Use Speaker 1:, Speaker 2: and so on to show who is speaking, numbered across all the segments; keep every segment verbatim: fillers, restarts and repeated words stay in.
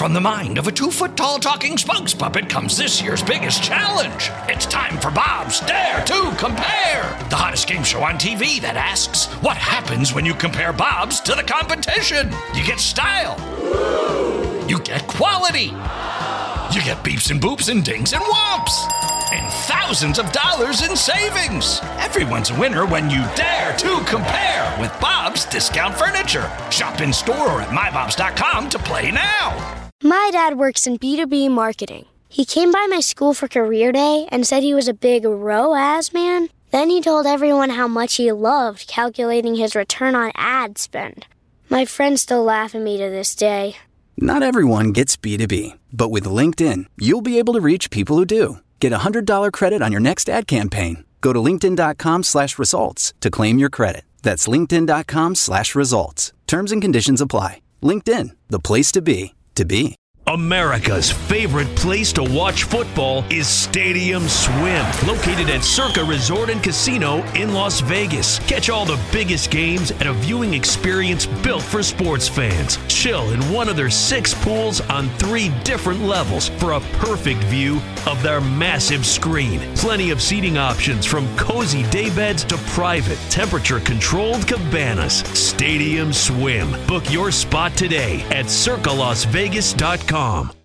Speaker 1: From the mind of a two-foot-tall talking spokes puppet comes this year's biggest challenge. It's time for Bob's Dare to Compare, the hottest game show on T V that asks, what happens when you compare Bob's to the competition? You get style. You get quality. You get beeps and boops and dings and whomps. And thousands of dollars in savings. Everyone's a winner when you dare to compare with Bob's Discount Furniture. Shop in store or at my bobs dot com to play now.
Speaker 2: My dad works in B two B marketing. He came by my school for career day and said he was a big R O A S man. Then he told everyone how much he loved calculating his return on ad spend. My friends still laugh at me to this day.
Speaker 3: Not everyone gets B two B, but with LinkedIn, you'll be able to reach people who do. Get a one hundred dollars credit on your next ad campaign. Go to linkedin.com slash results to claim your credit. That's linkedin.com slash results. Terms and conditions apply. LinkedIn, the place to be, to be.
Speaker 4: America's favorite place to watch football is Stadium Swim, located at Circa Resort and Casino in Las Vegas. Catch all the biggest games at a viewing experience built for sports fans. Chill in one of their six pools on three different levels for a perfect view of their massive screen. Plenty of seating options from cozy daybeds to private, temperature-controlled cabanas. Stadium Swim. Book your spot today at circa las vegas dot com.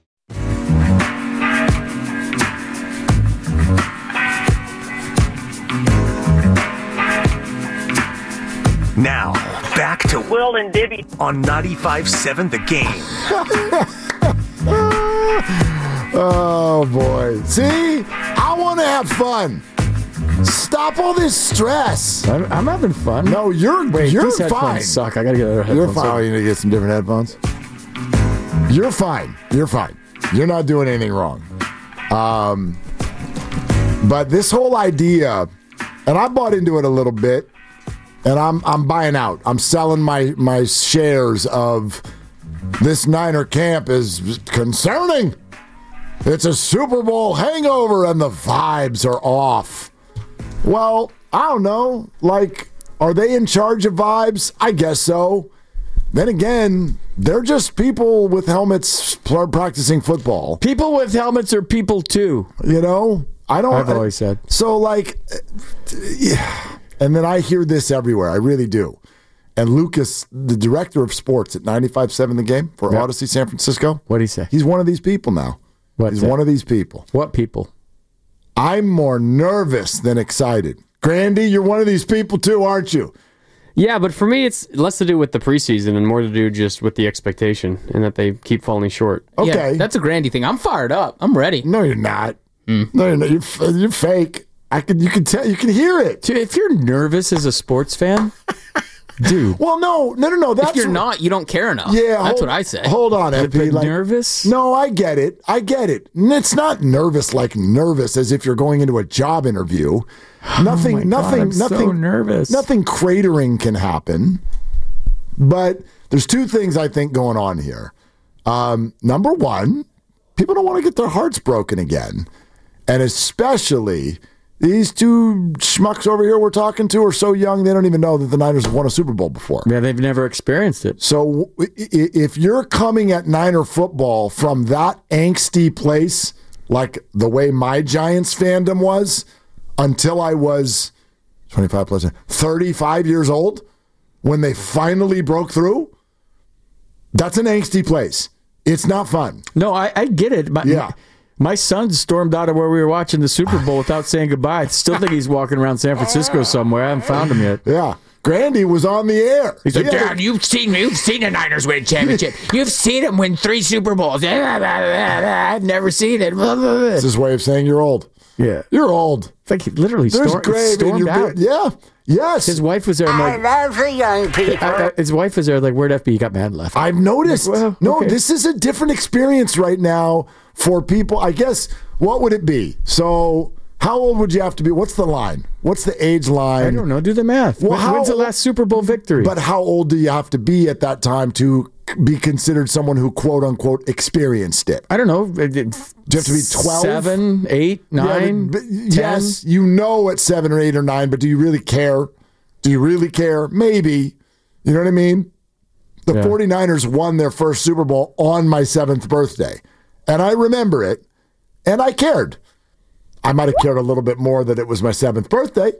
Speaker 5: Now, back to Will and Dibby on ninety-five seven The Game.
Speaker 6: Oh, boy. See? I want to have fun. Stop all this stress.
Speaker 7: I'm, I'm having fun.
Speaker 6: No, you're,
Speaker 7: Wait,
Speaker 6: you're
Speaker 7: these
Speaker 6: fine.
Speaker 7: headphones suck. I got to get other headphones.
Speaker 6: You're fine. Oh, you need to get some different headphones? You're fine. You're fine. You're not doing anything wrong. Um, but this whole idea, and I bought into it a little bit, and I'm I'm buying out. I'm selling my, my shares of this Niner camp is concerning. It's a Super Bowl hangover, and the vibes are off. Well, I don't know. Like, are they in charge of vibes? I guess so. Then again, they're just people with helmets practicing football.
Speaker 7: People with helmets are people too.
Speaker 6: You know? I don't.
Speaker 7: I've always said.
Speaker 6: So, like, yeah. And then I hear this everywhere. I really do. And Lucas, the director of sports at ninety-five seven The Game for yep. Odyssey San Francisco.
Speaker 7: What'd he say?
Speaker 6: He's one of these people now.
Speaker 7: What's
Speaker 6: He's
Speaker 7: that?
Speaker 6: one of these people.
Speaker 7: What people?
Speaker 6: I'm more nervous than excited. Grandy, you're one of these people too, aren't you?
Speaker 8: Yeah, but for me, it's less to do with the preseason and more to do just with the expectation and that they keep falling short.
Speaker 6: Okay.
Speaker 9: Yeah, that's a Grandy thing. I'm fired up. I'm ready.
Speaker 6: No, you're not.
Speaker 9: Mm.
Speaker 6: No, you're not. You're, you're fake. I can. You can tell. You can hear it.
Speaker 7: Dude, if you're nervous as a sports fan, dude.
Speaker 6: Well, no, no, no, no. That's
Speaker 9: if you're not, you don't care enough.
Speaker 6: Yeah,
Speaker 9: that's
Speaker 6: hold,
Speaker 9: what I say.
Speaker 6: Hold on, F P. Like,
Speaker 7: nervous?
Speaker 6: No, I get it. I get it. And it's not nervous like nervous as if you're going into a job interview. Nothing.
Speaker 7: Oh my
Speaker 6: nothing.
Speaker 7: God, I'm
Speaker 6: nothing.
Speaker 7: so nervous.
Speaker 6: Nothing cratering can happen. But there's two things I think going on here. Um, number one, people don't want to get their hearts broken again, and especially. These two schmucks over here we're talking to are so young they don't even know that the Niners have won a Super Bowl before.
Speaker 7: Yeah, they've never experienced it.
Speaker 6: So if you're coming at Niner football from that angsty place, like the way my Giants fandom was, until I was twenty-five plus thirty-five years old, when they finally broke through, that's an angsty place. It's not fun.
Speaker 7: No, I, I get it. But
Speaker 6: yeah.
Speaker 7: My son stormed out of where we were watching the Super Bowl without saying goodbye. I still think he's walking around San Francisco somewhere. I haven't found him yet.
Speaker 6: Yeah. Grandy was on the air.
Speaker 9: He's like,
Speaker 6: yeah.
Speaker 9: Dad, you've seen you've seen the Niners win a championship. You've seen them win three Super Bowls. I've never seen it.
Speaker 6: It's his way of saying you're old.
Speaker 7: Yeah.
Speaker 6: You're old.
Speaker 7: It's like he literally
Speaker 6: There's
Speaker 7: stor-
Speaker 6: grave
Speaker 7: stormed
Speaker 6: in your
Speaker 7: out.
Speaker 6: Be- yeah. Yes.
Speaker 7: His wife was there. I'm
Speaker 10: I
Speaker 7: like,
Speaker 10: love the young people.
Speaker 7: I, I, his wife was there. Like, where'd F B? He got mad and left.
Speaker 6: I've noticed.
Speaker 7: Like, well,
Speaker 6: no,
Speaker 7: okay.
Speaker 6: This is a different experience right now for people. I guess, what would it be? So, how old would you have to be? What's the line? What's the age line?
Speaker 7: I don't know. Do the math.
Speaker 6: Well,
Speaker 7: when,
Speaker 6: how
Speaker 7: when's the
Speaker 6: old,
Speaker 7: last Super Bowl victory?
Speaker 6: But how old do you have to be at that time to be considered someone who, quote unquote, experienced it?
Speaker 7: I don't know. Do
Speaker 6: you have to be twelve?
Speaker 7: Seven, eight, nine,
Speaker 6: yeah, but, but, yes, you know at seven or eight or nine, but do you really care? Do you really care? Maybe. You know what I mean? The
Speaker 7: Yeah.
Speaker 6: 49ers won their first Super Bowl on my seventh birthday. And I remember it, and I cared. I might have cared a little bit more that it was my seventh birthday,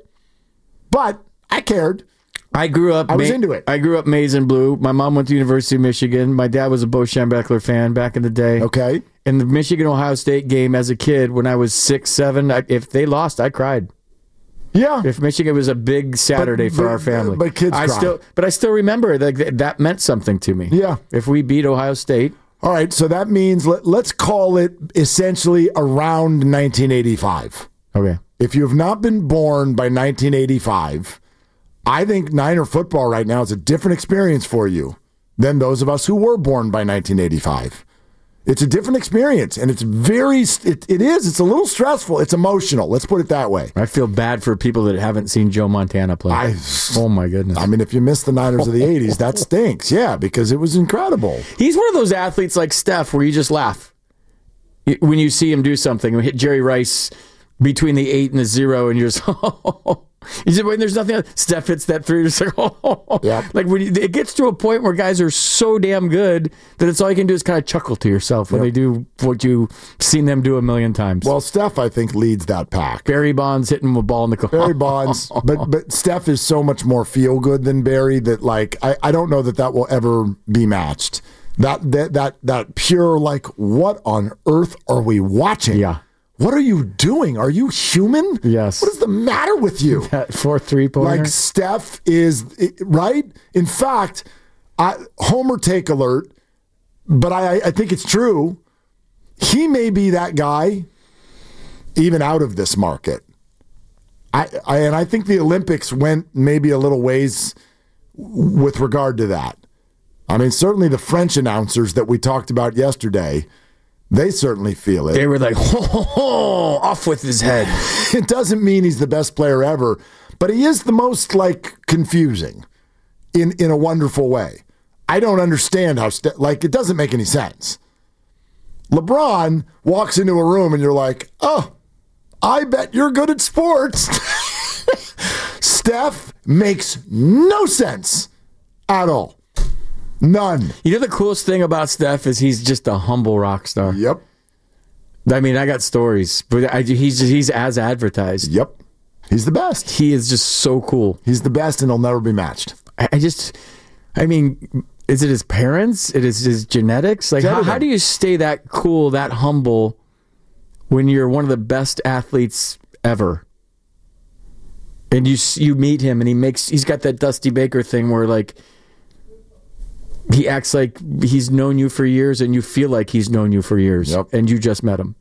Speaker 6: but I cared.
Speaker 7: I grew up.
Speaker 6: I was
Speaker 7: Ma-
Speaker 6: into it.
Speaker 7: I grew up maize and blue. My mom went to University of Michigan. My dad was a Bo Schembechler fan back in the day.
Speaker 6: Okay.
Speaker 7: In the Michigan-Ohio State game as a kid, when I was six, seven, I, if they lost, I cried.
Speaker 6: Yeah.
Speaker 7: If Michigan was a big Saturday
Speaker 6: But-
Speaker 7: for
Speaker 6: but-
Speaker 7: our family.
Speaker 6: but kids
Speaker 7: I
Speaker 6: cry.
Speaker 7: still, But I still remember that that meant something to me.
Speaker 6: Yeah.
Speaker 7: If we beat Ohio State.
Speaker 6: All right, so that means let, let's call it essentially around nineteen eighty-five.
Speaker 7: Okay.
Speaker 6: If you have not been born by nineteen eighty-five, I think Niner football right now is a different experience for you than those of us who were born by nineteen eighty-five. It's a different experience, and it's very, it, it is, it's a little stressful. It's emotional. Let's put it that way.
Speaker 7: I feel bad for people that haven't seen Joe Montana play.
Speaker 6: I,
Speaker 7: oh, my goodness.
Speaker 6: I mean, if you missed the Niners of the eighties, that stinks. Yeah, because it was incredible.
Speaker 7: He's one of those athletes like Steph where you just laugh when you see him do something. Hit Jerry Rice between the eight and the zero, and you're just, oh. You just, when there's nothing else, Steph hits that three, you're just like, oh.
Speaker 6: Yep.
Speaker 7: Like when you, it gets to a point where guys are so damn good that it's all you can do is kind of chuckle to yourself when
Speaker 6: Yep.
Speaker 7: they do what you've seen them do a million times.
Speaker 6: Well, Steph, I think, leads that pack.
Speaker 7: Barry Bonds hitting a ball in the corner.
Speaker 6: Barry Bonds, but but Steph is so much more feel good than Barry that like I, I don't know that that will ever be matched. That that that that pure like what on earth are we watching?
Speaker 7: Yeah.
Speaker 6: What are you doing? Are you human?
Speaker 7: Yes.
Speaker 6: What is the matter with you?
Speaker 7: That four three pointer.
Speaker 6: Like Steph is right. In fact, I, Homer take alert, but I I think it's true. He may be that guy, even out of this market. I, I and I think the Olympics went maybe a little ways with regard to that. I mean, certainly the French announcers that we talked about yesterday, they certainly feel it.
Speaker 7: They were like, ho, ho, ho, off with his head.
Speaker 6: It doesn't mean he's the best player ever, but he is the most like confusing in in a wonderful way. I don't understand how Ste- like it doesn't make any sense. LeBron walks into a room and you're like, "Oh, I bet you're good at sports." Steph makes no sense at all. None.
Speaker 7: You know the coolest thing about Steph is he's just a humble rock star.
Speaker 6: Yep.
Speaker 7: I mean, I got stories, but I, he's he's as advertised.
Speaker 6: Yep. He's the best.
Speaker 7: He is just so cool.
Speaker 6: He's the best, and he'll never be matched.
Speaker 7: I, I just, I mean, is it his parents? It is his genetics? Like, how, how do you stay that cool, that humble, when you're one of the best athletes ever? And you you meet him, and he makes he's got that Dusty Baker thing where like. He acts like he's known you for years, and you feel like he's known you for years,
Speaker 6: yep.
Speaker 7: and you just met him.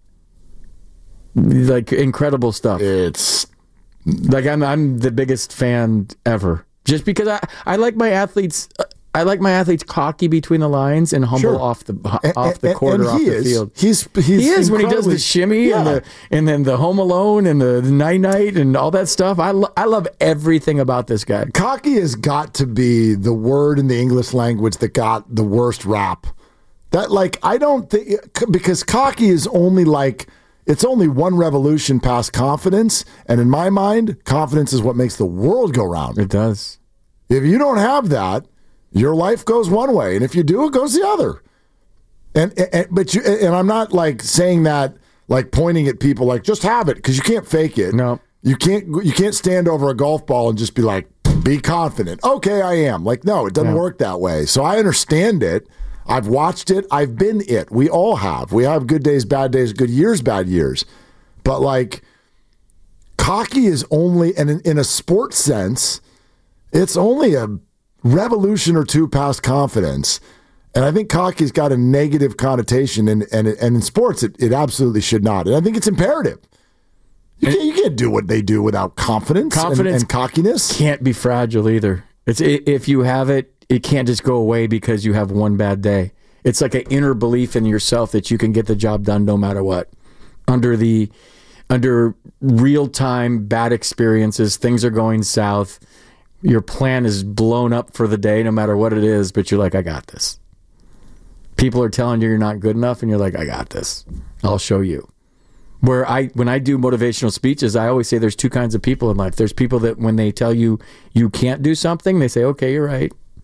Speaker 7: Like incredible stuff.
Speaker 6: It's
Speaker 7: like I'm I'm the biggest fan ever, just because I, I like my athletes. I like my athletes cocky between the lines and humble
Speaker 6: Sure.
Speaker 7: off the
Speaker 6: And-
Speaker 7: off the
Speaker 6: and-
Speaker 7: court
Speaker 6: and
Speaker 7: or off
Speaker 6: he
Speaker 7: the
Speaker 6: is.
Speaker 7: field.
Speaker 6: He's, he's
Speaker 7: he is when he does
Speaker 6: incredibly-
Speaker 7: the shimmy
Speaker 6: Yeah.
Speaker 7: and the and then the Home Alone and the, the night night and all that stuff. I lo- I love everything about this guy.
Speaker 6: Cocky has got to be the word in the English language that got the worst rap. That like I don't think because cocky is only like it's only one revolution past confidence, and in my mind, confidence is what makes the world go round.
Speaker 7: It does.
Speaker 6: If you don't have that, your life goes one way, and if you do, it goes the other. And, and but you and I'm not like saying that like pointing at people like just have it because you can't fake it.
Speaker 7: No,
Speaker 6: you can't. You can't stand over a golf ball and just be like, be confident. Okay, I am. Like, no, it doesn't
Speaker 7: Yeah.
Speaker 6: work that way. So I understand it. I've watched it. I've been it. We all have. We have good days, bad days, good years, bad years. But like, cocky is only, and in, in a sports sense, it's only a revolution or two past confidence. And I think cocky's got a negative connotation, and and, and in sports, it, it absolutely should not. And I think it's imperative. You can't, you can't do what they do without confidence,
Speaker 7: Confidence
Speaker 6: and, and cockiness.
Speaker 7: Can't be fragile either. It's if you have it, it can't just go away because you have one bad day. It's like an inner belief in yourself that you can get the job done no matter what. Under the under real time bad experiences, things are going south. Your plan is blown up for the day, no matter what it is. But you're like, I got this. People are telling you you're not good enough, and you're like, I got this. I'll show you. Where I, when I do motivational speeches, I always say there's two kinds of people in life. There's people that when they tell you you can't do something, they say, okay, you're right.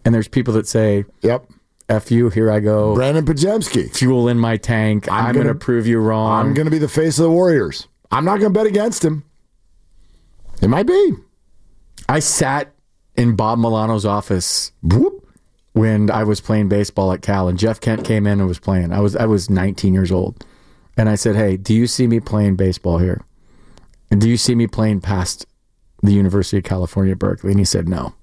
Speaker 7: And there's people that say,
Speaker 6: "Yep,
Speaker 7: F you, here I go.
Speaker 6: Brandon Pajemski.
Speaker 7: Fuel in my tank. I'm, I'm going to prove you wrong.
Speaker 6: I'm going to be the face of the Warriors. I'm not going to bet against him. It might be."
Speaker 7: I sat in Bob Milano's office
Speaker 6: Whoop.
Speaker 7: when I was playing baseball at Cal, and Jeff Kent came in and was playing. I was I was nineteen years old. And I said, "Hey, do you see me playing baseball here? And do you see me playing past the University of California, Berkeley?" And he said, "No."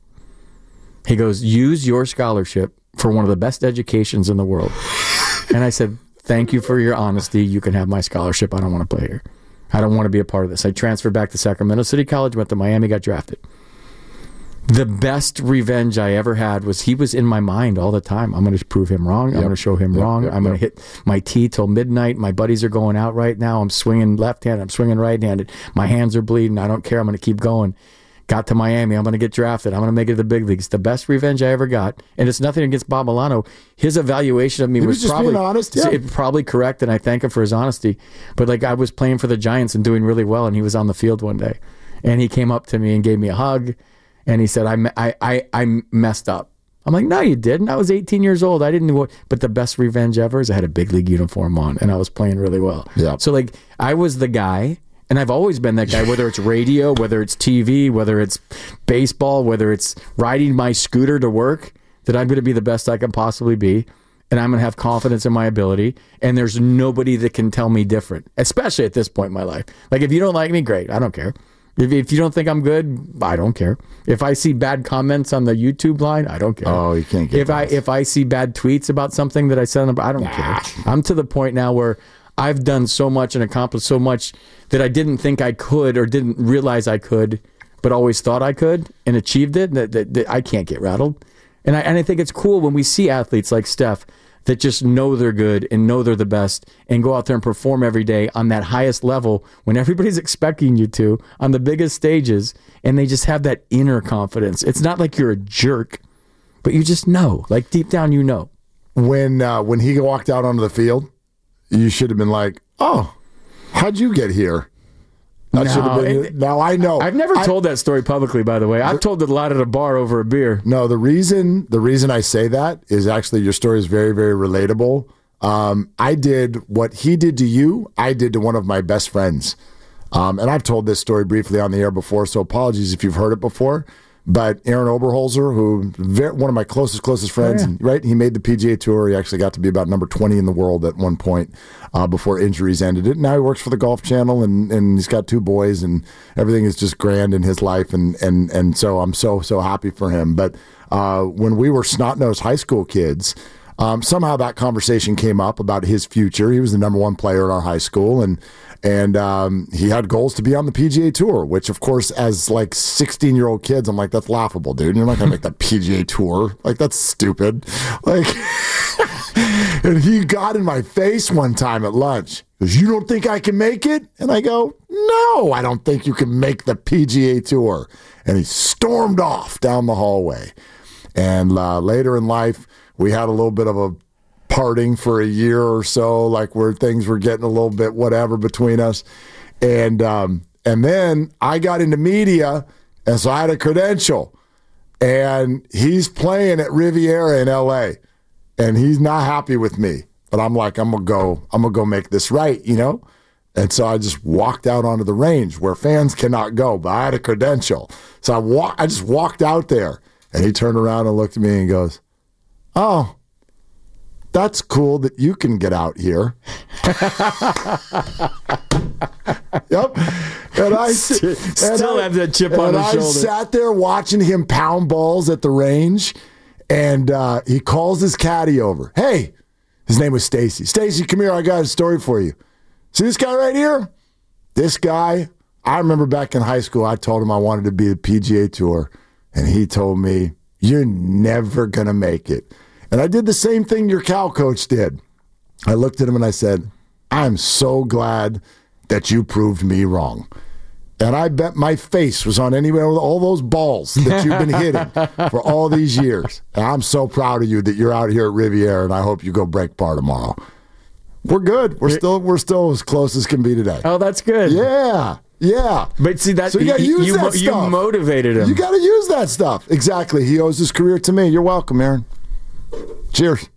Speaker 7: He goes, "Use your scholarship for one of the best educations in the world." And I said, "Thank you for your honesty. You can have my scholarship. I don't want to play here. I don't want to be a part of this." I transferred back to Sacramento City College, went to Miami, got drafted. The best revenge I ever had was he was in my mind all the time. I'm going to prove him wrong. Yep. I'm going to show him yep, wrong. Yep, I'm going to hit my tee till midnight. My buddies are going out right now. I'm swinging left-handed. I'm swinging right-handed. My hands are bleeding. I don't care. I'm going to keep going. Got to Miami. I'm going to get drafted. I'm going to make it to the big leagues. The best revenge I ever got. And it's nothing against Bob Milano. His evaluation of me
Speaker 6: he
Speaker 7: was,
Speaker 6: was just
Speaker 7: probably
Speaker 6: being honest. Yeah.
Speaker 7: it, probably correct, and I thank him for his honesty. But like I was playing for the Giants and doing really well, and he was on the field one day. And he came up to me and gave me a hug. And he said, I, I, I, I messed up. I'm like, "No, you didn't. I was eighteen years old. I didn't know what." But the best revenge ever is I had a big league uniform on, and I was playing really well.
Speaker 6: Yeah.
Speaker 7: So, like, I was the guy, and I've always been that guy, whether it's radio, whether it's T V, whether it's baseball, whether it's riding my scooter to work, that I'm going to be the best I can possibly be, and I'm going to have confidence in my ability, and there's nobody that can tell me different, especially at this point in my life. Like, if you don't like me, great. I don't care. If, if you don't think I'm good, I don't care. If I see bad comments on the YouTube line, I don't care.
Speaker 6: Oh, you can't get
Speaker 7: If I if I see bad tweets about something that I said, I don't care. I'm to the point now where I've done so much and accomplished so much that I didn't think I could or didn't realize I could, but always thought I could and achieved it, that, that, that I can't get rattled. And I, and I think it's cool when we see athletes like Steph that just know they're good and know they're the best and go out there and perform every day on that highest level when everybody's expecting you to on the biggest stages, and they just have that inner confidence. It's not like you're a jerk, but you just know. Like deep down, you know.
Speaker 6: When uh, when he walked out onto the field, you should have been like, "Oh, how'd you get here?" That
Speaker 7: No,
Speaker 6: should have been.
Speaker 7: it-
Speaker 6: Now I know.
Speaker 7: I've never
Speaker 6: I-
Speaker 7: told that story publicly, by the way. I've told it a lot at a bar over a beer.
Speaker 6: No, the reason the reason I say that is actually your story is very, very relatable. Um, I did what he did to you, I did to one of my best friends. Um, and I've told this story briefly on the air before, so apologies if you've heard it before. But Aaron Oberholzer, who very, one of my closest, closest friends,
Speaker 7: Oh, yeah.
Speaker 6: right? He made the P G A Tour. He actually got to be about number twenty in the world at one point uh, before injuries ended it. Now he works for the Golf Channel, and, and he's got two boys, and everything is just grand in his life. And and and so I'm so, so happy for him. But uh, when we were snot-nosed high school kids, um, somehow that conversation came up about his future. He was the number one player in our high school, and And um, he had goals to be on the P G A Tour, which, of course, as like sixteen-year-old kids, I'm like, that's laughable, dude. You're not going to make the P G A Tour. Like, that's stupid. Like, and he got in my face one time at lunch. He goes, "You don't think I can make it?" And I go, "No, I don't think you can make the P G A Tour." And he stormed off down the hallway. And uh, later in life, we had a little bit of a parting for a year or so, like where things were getting a little bit whatever between us. And um, and then I got into media, and so I had a credential. And he's playing at Riviera in L A, and he's not happy with me. But I'm like, I'm gonna go, I'm gonna go make this right, you know? And so I just walked out onto the range where fans cannot go, but I had a credential. So I wa- I just walked out there, and he turned around and looked at me and goes, "Oh, that's cool that you can get out here." Yep. And I
Speaker 7: Still
Speaker 6: and I,
Speaker 7: have that chip on
Speaker 6: and
Speaker 7: his
Speaker 6: I
Speaker 7: shoulder.
Speaker 6: sat there watching him pound balls at the range, and uh, he calls his caddy over. "Hey," his name was Stacy. "Stacy, come here. I got a story for you. See this guy right here? This guy, I remember back in high school, I told him I wanted to be the P G A Tour, and he told me, 'You're never going to make it.'" And I did the same thing your Cal coach did. I looked at him and I said, "I'm so glad that you proved me wrong." And I bet my face was on any all those balls that you've been hitting for all these years. And I'm so proud of you that you're out here at Riviera, and I hope you go break par tomorrow. We're good. We're still we're still as close as can be today.
Speaker 7: Oh, that's good.
Speaker 6: Yeah. Yeah.
Speaker 7: But see, that
Speaker 6: so you, gotta
Speaker 7: you,
Speaker 6: use
Speaker 7: you,
Speaker 6: that
Speaker 7: mo-
Speaker 6: stuff.
Speaker 7: you motivated him.
Speaker 6: You got to use that stuff. Exactly. He owes his career to me. You're welcome, Aaron. Cheers.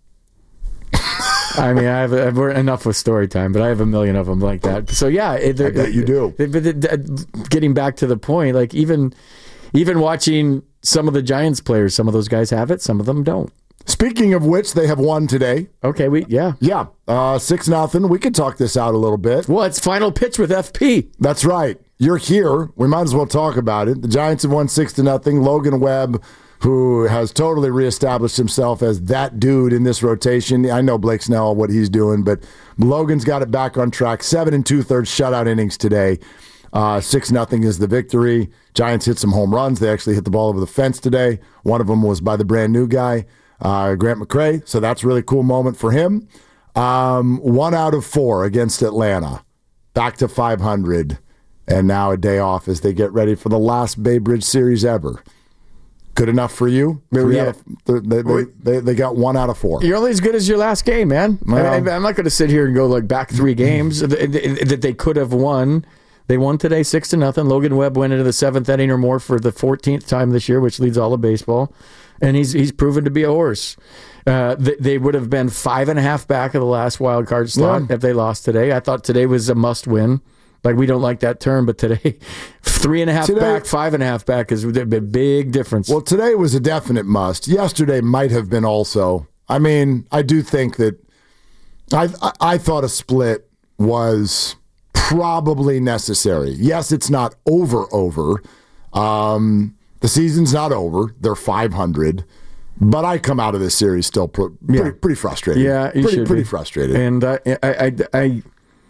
Speaker 7: I mean, I have, I have enough with story time, but I have a million of them like that. So yeah, it,
Speaker 6: I bet you do.
Speaker 7: But it, getting back to the point, like even even watching some of the Giants players, some of those guys have it, some of them don't.
Speaker 6: Speaking of which, they have won today.
Speaker 7: Okay, we yeah
Speaker 6: yeah uh, six nothing. We could talk this out a little bit.
Speaker 7: Well, it's final pitch with F P.
Speaker 6: That's right. You're here. We might as well talk about it. The Giants have won six to nothing. Logan Webb, who has totally reestablished himself as that dude in this rotation. I know Blake Snell, what he's doing, but Logan's got it back on track. Seven and two-thirds shutout innings today. Uh, six nothing is the victory. Giants hit some home runs. They actually hit the ball over the fence today. One of them was by the brand new guy, uh, Grant McCray. So that's a really cool moment for him. Um, one out of four against Atlanta. Back to five hundred. And now a day off as they get ready for the last Bay Bridge series ever. Good enough for you? Three
Speaker 7: yeah.
Speaker 6: out of, they, they, they, they got one out of four.
Speaker 7: You're only as good as your last game, man.
Speaker 6: Well,
Speaker 7: I, I'm not going to sit here and go like back three games that they could have won. They won today six to nothing. Logan Webb went into the seventh inning or more for the fourteenth time this year, which leads all of baseball, and he's he's proven to be a horse. Uh, they, they would have been five and a half back of the last wild card slot yeah. if they lost today. I thought today was a must win. Like, we don't like that term, but today, three and a half
Speaker 6: today,
Speaker 7: back, five and a half back is a big difference.
Speaker 6: Well, today was a definite must. Yesterday might have been also. I mean, I do think that I, I, I thought a split was probably necessary. Yes, it's not over, over. Um, the season's not over. They're five hundred. But I come out of this series still pr- pretty,
Speaker 7: yeah.
Speaker 6: pretty frustrated.
Speaker 7: Yeah, you
Speaker 6: pretty,
Speaker 7: should
Speaker 6: pretty
Speaker 7: be.
Speaker 6: frustrated.
Speaker 7: And uh, I, I, I,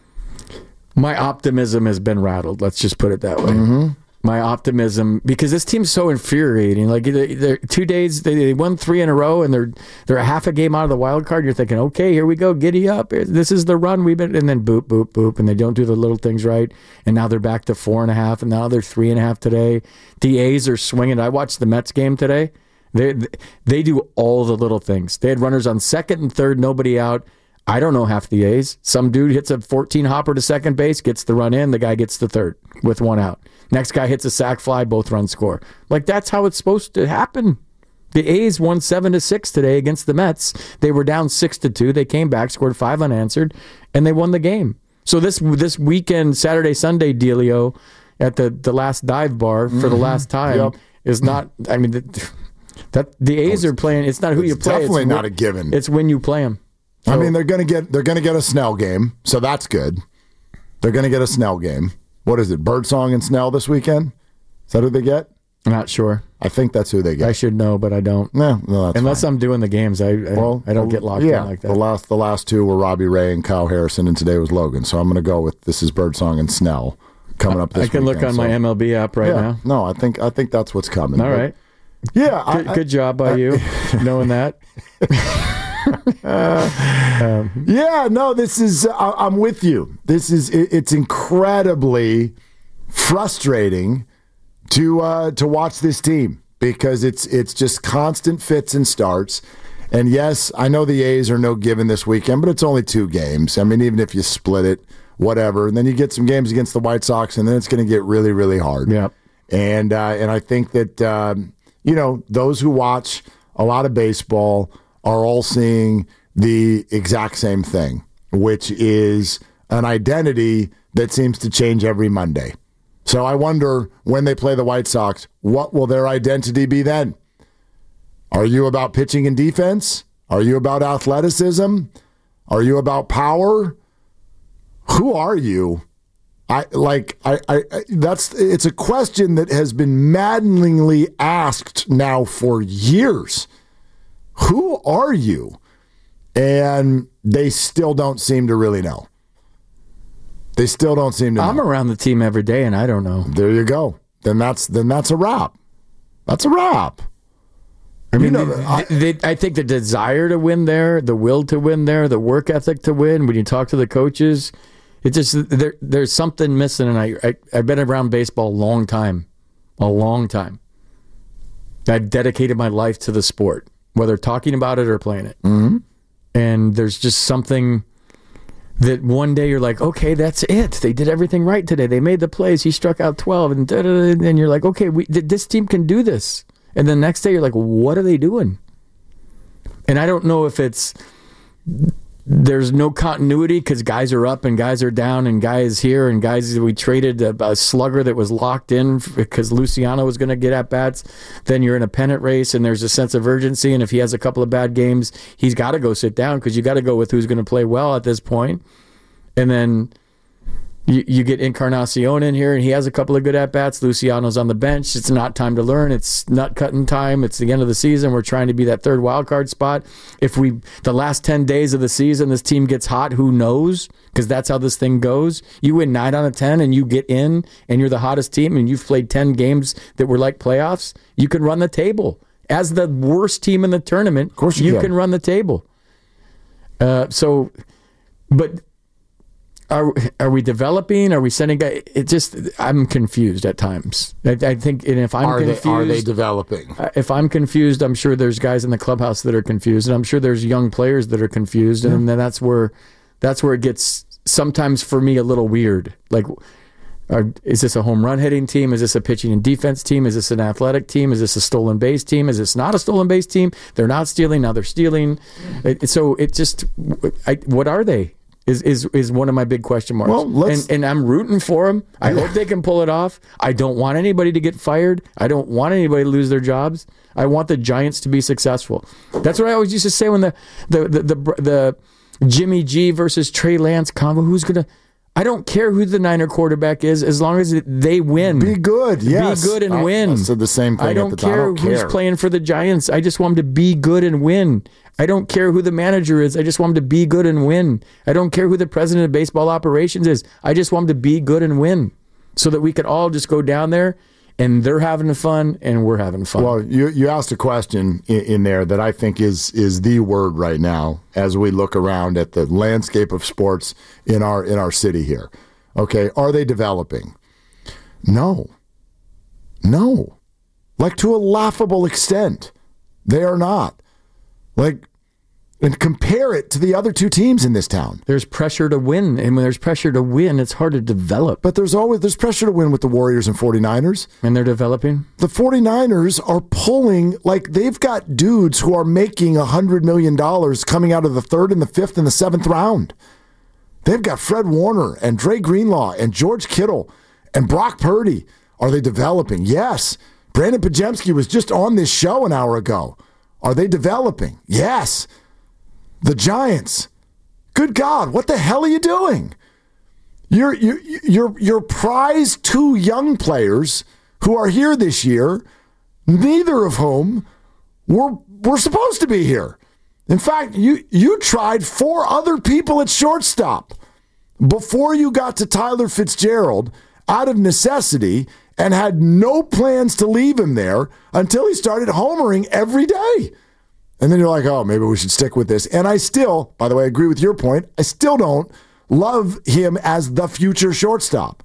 Speaker 7: my optimism has been rattled. Let's just put it that way.
Speaker 6: Mm-hmm.
Speaker 7: My optimism, because this team's so infuriating. Like they're, they're two days, they, they won three in a row, and they're they're a half a game out of the wild card. You're thinking, okay, here we go, giddy up. This is the run we've been, and then boop, boop, boop, and they don't do the little things right. And now they're back to four and a half, and now they're three and a half today. The A's are swinging. I watched the Mets game today. They they do all the little things. They had runners on second and third, nobody out. I don't know half the A's. Some dude hits a fourteen hopper to second base, gets the run in, the guy gets the third with one out. Next guy hits a sac fly, both runs score. Like, that's how it's supposed to happen. The A's won seven to six today against the Mets. They were down six to two. They came back, scored five unanswered, and they won the game. So this this weekend, Saturday, Sunday dealio at the, the last dive bar for mm-hmm. the last time yep. is not, I mean, the, that the A's are playing, it's not who
Speaker 6: it's
Speaker 7: you play.
Speaker 6: Definitely
Speaker 7: it's
Speaker 6: not
Speaker 7: when,
Speaker 6: a given.
Speaker 7: It's when you play them. So,
Speaker 6: I mean, they're going to get they're going to get a Snell game, so that's good. They're going to get a Snell game. What is it, Birdsong and Snell this weekend? Is that who they get?
Speaker 7: I'm not sure.
Speaker 6: I think that's who they get.
Speaker 7: I should know, but I don't.
Speaker 6: No, no that's
Speaker 7: Unless
Speaker 6: fine.
Speaker 7: I'm doing the games, I I,
Speaker 6: well,
Speaker 7: I don't get locked
Speaker 6: yeah,
Speaker 7: in like that.
Speaker 6: The last the last two were Robbie Ray and Kyle Harrison, and today was Logan. So I'm going to go with this is Birdsong and Snell coming up this
Speaker 7: I can
Speaker 6: weekend.
Speaker 7: look on
Speaker 6: so,
Speaker 7: my M L B app right
Speaker 6: yeah,
Speaker 7: now.
Speaker 6: No, I think I think that's what's coming.
Speaker 7: All
Speaker 6: but,
Speaker 7: right.
Speaker 6: Yeah.
Speaker 7: Good,
Speaker 6: I,
Speaker 7: good job by I, you knowing that.
Speaker 6: uh, um, yeah, no, this is, uh, I'm with you. This is, it, it's incredibly frustrating to, uh, to watch this team because it's, it's just constant fits and starts. And yes, I know the A's are no given this weekend, but it's only two games. I mean, even if you split it, whatever, and then you get some games against the White Sox, and then it's going to get really, really hard.
Speaker 7: Yeah.
Speaker 6: And, uh, and I think that, um, you know, those who watch a lot of baseball are all seeing the exact same thing, which is an identity that seems to change every Monday. So I wonder when they play the White Sox, what will their identity be then? Are you about pitching and defense? Are you about athleticism? Are you about power? Who are you? I like I, I that's it's a question that has been maddeningly asked now for years. Who are you? And they still don't seem to really know. They still don't seem to know.
Speaker 7: I'm around the team every day and I don't know.
Speaker 6: There you go. Then that's then that's a wrap. That's a wrap.
Speaker 7: I mean,
Speaker 6: you know,
Speaker 7: they,
Speaker 6: I,
Speaker 7: they, I think the desire to win there, the will to win there, the work ethic to win, when you talk to the coaches, it just there, there's something missing. And I, I, I've been around baseball a long time, a long time. I've dedicated my life to the sport, whether talking about it or playing it.
Speaker 6: Mm-hmm.
Speaker 7: And there's just something that one day you're like, okay, that's it. They did everything right today. They made the plays. He struck out twelve, and da, da, da, and you're like, okay, we, th- this team can do this. And the next day you're like, what are they doing? And I don't know if it's there's no continuity because guys are up and guys are down and guys here and guys we traded a, a slugger that was locked in because Luciano was going to get at bats. Then you're in a pennant race and there's a sense of urgency. And if he has a couple of bad games, he's got to go sit down because you got to go with who's going to play well at this point. And then you, you get Encarnacion in here and he has a couple of good at bats. Luciano's on the bench. It's not time to learn. It's nut cutting time. It's the end of the season. We're trying to be that third wild card spot. If we the last ten days of the season, this team gets hot, who knows? Because that's how this thing goes. You win nine out of ten and you get in and you're the hottest team and you've played ten games that were like playoffs. You can run the table. As the worst team in the tournament, of course you, you can. can run the table. Uh, so, but... Are are we developing? Are we sending guys? It just I'm confused at times. I, I think, and if I'm
Speaker 6: are
Speaker 7: confused,
Speaker 6: they, are they developing?
Speaker 7: If I'm confused, I'm sure there's guys in the clubhouse that are confused, and I'm sure there's young players that are confused, and then that's where that's where it gets sometimes for me a little weird. Like, are, is this a home run hitting team? Is this a pitching and defense team? Is this an athletic team? Is this a stolen base team? Is this not a stolen base team? They're not stealing, now they're stealing. It, so it just, I, what are they? Is, is is one of my big question marks.
Speaker 6: Well, let's,
Speaker 7: and, and I'm rooting for them. I yeah. hope they can pull it off. I don't want anybody to get fired. I don't want anybody to lose their jobs. I want the Giants to be successful. That's what I always used to say when the the the the, the Jimmy G versus Trey Lance combo. Who's gonna? I don't care who the Niner quarterback is, as long as they win.
Speaker 6: Be good, yes.
Speaker 7: Be good and
Speaker 6: I,
Speaker 7: win.
Speaker 6: I said the same thing.
Speaker 7: I don't
Speaker 6: at the
Speaker 7: care
Speaker 6: time. I don't
Speaker 7: who's
Speaker 6: care.
Speaker 7: playing for the Giants. I just want them to be good and win. I don't care who the manager is. I just want them to be good and win. I don't care who the president of baseball operations is. I just want them to be good and win, so that we could all just go down there and they're having fun and we're having fun.
Speaker 6: Well, you you asked a question in, in there that I think is is the word right now as we look around at the landscape of sports in our in our city here. Okay, are they developing? No. No. Like to a laughable extent. They are not. Like, and compare it to the other two teams in this town.
Speaker 7: There's pressure to win, and when there's pressure to win, it's hard to develop.
Speaker 6: But there's always there's pressure to win with the Warriors and 49ers.
Speaker 7: And they're developing?
Speaker 6: The 49ers are pulling, like they've got dudes who are making one hundred million dollars coming out of the third and the fifth and the seventh round. They've got Fred Warner and Dre Greenlaw and George Kittle and Brock Purdy. Are they developing? Yes. Brandon Pajemski was just on this show an hour ago. Are they developing? Yes. The Giants. Good God, what the hell are you doing? You're you're you're you're prized two young players who are here this year, neither of whom were were supposed to be here. In fact, you you tried four other people at shortstop before you got to Tyler Fitzgerald out of necessity and had no plans to leave him there until he started homering every day. And then you're like, oh, maybe we should stick with this. And I still, by the way, I agree with your point. I still don't love him as the future shortstop.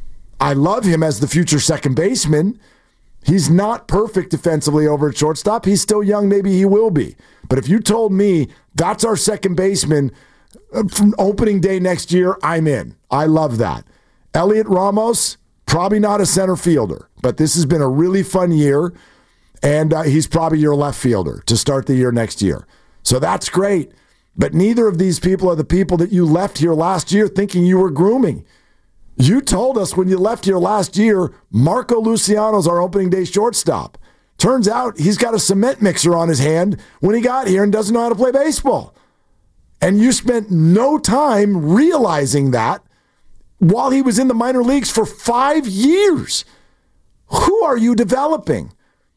Speaker 6: I love him as the future second baseman. He's not perfect defensively over at shortstop. He's still young. Maybe he will be. But if you told me that's our second baseman from opening day next year, I'm in. I love that. Elliot Ramos, probably not a center fielder, but this has been a really fun year, and uh, he's probably your left fielder to start the year next year. So that's great. But neither of these people are the people that you left here last year thinking you were grooming. You told us when you left here last year, Marco Luciano's our opening day shortstop. Turns out he's got a cement mixer on his hand when he got here and doesn't know how to play baseball. And you spent no time realizing that while he was in the minor leagues for five years. Who are you developing?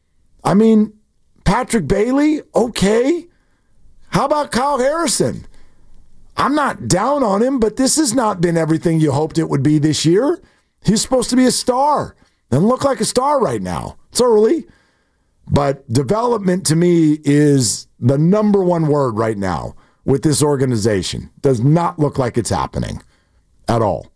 Speaker 6: I mean, Patrick Bailey, okay. How about Kyle Harrison? I'm not down on him, but this has not been everything you hoped it would be this year. He's supposed to be a star. Doesn't look like a star right now. It's early. But development to me is the number one word right now with this organization. Does not look like it's happening at all.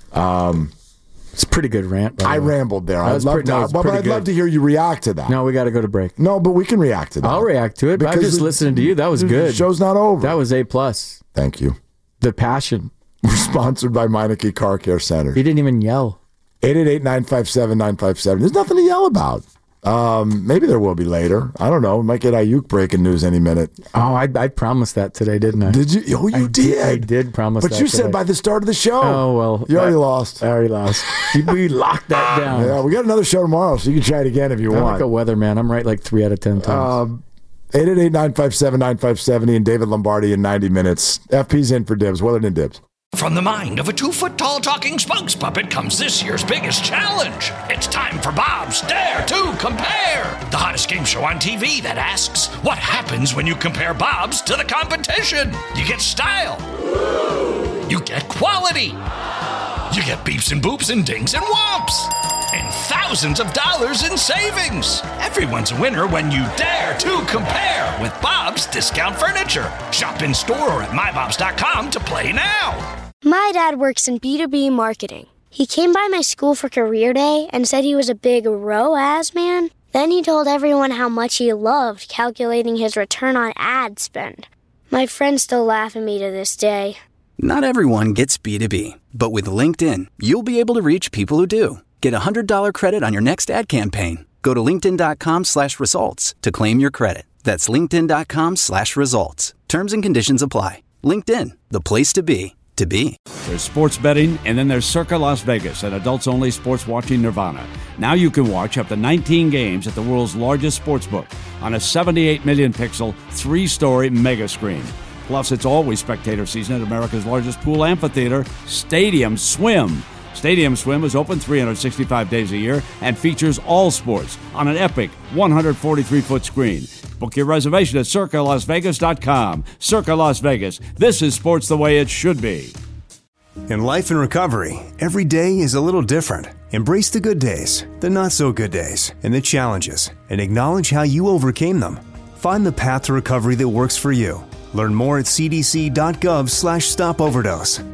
Speaker 6: Um,
Speaker 7: it's a pretty good rant.
Speaker 6: I rambled there. I'd love,
Speaker 7: pretty,
Speaker 6: to,
Speaker 7: no,
Speaker 6: but I'd love to hear you react to that.
Speaker 7: No, we got to go to break.
Speaker 6: No, but we can react to that.
Speaker 7: I'll react to it. But I'm just
Speaker 6: the,
Speaker 7: listening to you. That was good.
Speaker 6: The show's not over.
Speaker 7: That was A plus.
Speaker 6: Thank you.
Speaker 7: The passion.
Speaker 6: We're sponsored by Meineke Car Care Center.
Speaker 7: He didn't even yell.
Speaker 6: eight eight eight, nine five seven, nine five seven. There's nothing to yell about. Um, maybe there will be later. I don't know. We might get Ayuk breaking news any minute.
Speaker 7: Oh, I, I promised that today, didn't I?
Speaker 6: Did you? Oh, you
Speaker 7: I
Speaker 6: did.
Speaker 7: did. I did promise
Speaker 6: but
Speaker 7: that
Speaker 6: you
Speaker 7: today.
Speaker 6: said by the start of the show.
Speaker 7: Oh, well.
Speaker 6: You already
Speaker 7: I,
Speaker 6: lost.
Speaker 7: I already lost. We locked that down.
Speaker 6: Yeah, we got another show tomorrow, so you can try it again if you
Speaker 7: I'm
Speaker 6: want.
Speaker 7: like a weatherman. I'm right like three out of ten times.
Speaker 6: Um, eight eight eight, nine five seven, nine five seven zero and David Lombardi in ninety minutes. F P's in for Dibs. Willard and Dibs.
Speaker 1: From the mind of a two-foot-tall talking spokes puppet comes this year's biggest challenge. It's time for Bob's Dare to Compare, the hottest game show on T V that asks, what happens when you compare Bob's to the competition? You get style. You get quality. You get beeps and boops and dings and whomps. And thousands of dollars in savings. Everyone's a winner when you dare to compare with Bob's Discount Furniture. Shop in store or at my bobs dot com to play now.
Speaker 2: My dad works in B two B marketing. He came by my school for career day and said he was a big R O A S man. Then he told everyone how much he loved calculating his return on ad spend. My friends still laugh at me to this day.
Speaker 3: Not everyone gets B two B, but with LinkedIn, you'll be able to reach people who do. Get a one hundred dollars credit on your next ad campaign. Go to linkedin.com slash results to claim your credit. That's linkedin.com slash results. Terms and conditions apply. LinkedIn, the place to be, to be.
Speaker 10: There's sports betting, and then there's Circa Las Vegas, an adults-only sports watching nirvana. Now you can watch up to nineteen games at the world's largest sportsbook on a seventy-eight million pixel, three-story mega screen. Plus, it's always spectator season at America's largest pool amphitheater, Stadium Swim. Stadium Swim is open three hundred sixty-five days a year and features all sports on an epic one hundred forty-three foot screen. Book your reservation at circa las vegas dot com. Circa Las Vegas. This is sports the way it should be.
Speaker 11: In life and recovery, every day is a little different. Embrace the good days, the not so good days, and the challenges, and acknowledge how you overcame them. Find the path to recovery that works for you. Learn more at c d c dot gov slash stop overdose.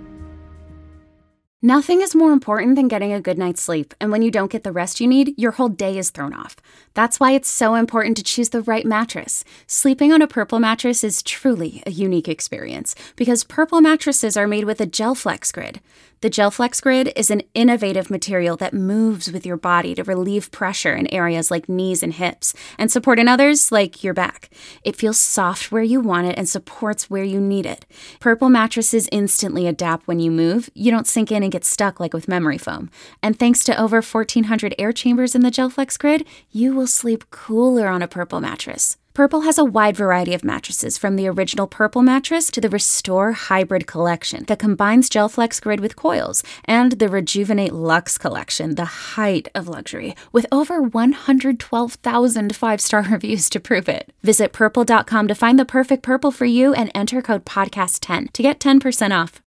Speaker 12: Nothing is more important than getting a good night's sleep, and when you don't get the rest you need, your whole day is thrown off. That's why it's so important to choose the right mattress. Sleeping on a Purple mattress is truly a unique experience, because Purple mattresses are made with a GelFlex Grid. The GelFlex Grid is an innovative material that moves with your body to relieve pressure in areas like knees and hips, and support in others like your back. It feels soft where you want it and supports where you need it. Purple mattresses instantly adapt when you move. You don't sink in and get stuck like with memory foam. And thanks to over fourteen hundred air chambers in the GelFlex Grid, you will sleep cooler on a Purple mattress. Purple has a wide variety of mattresses, from the original Purple mattress to the Restore Hybrid collection that combines GelFlex Grid with coils, and the Rejuvenate Luxe collection, the height of luxury, with over one hundred twelve thousand five-star reviews to prove it. Visit purple dot com to find the perfect Purple for you and enter code podcast ten to get ten percent off.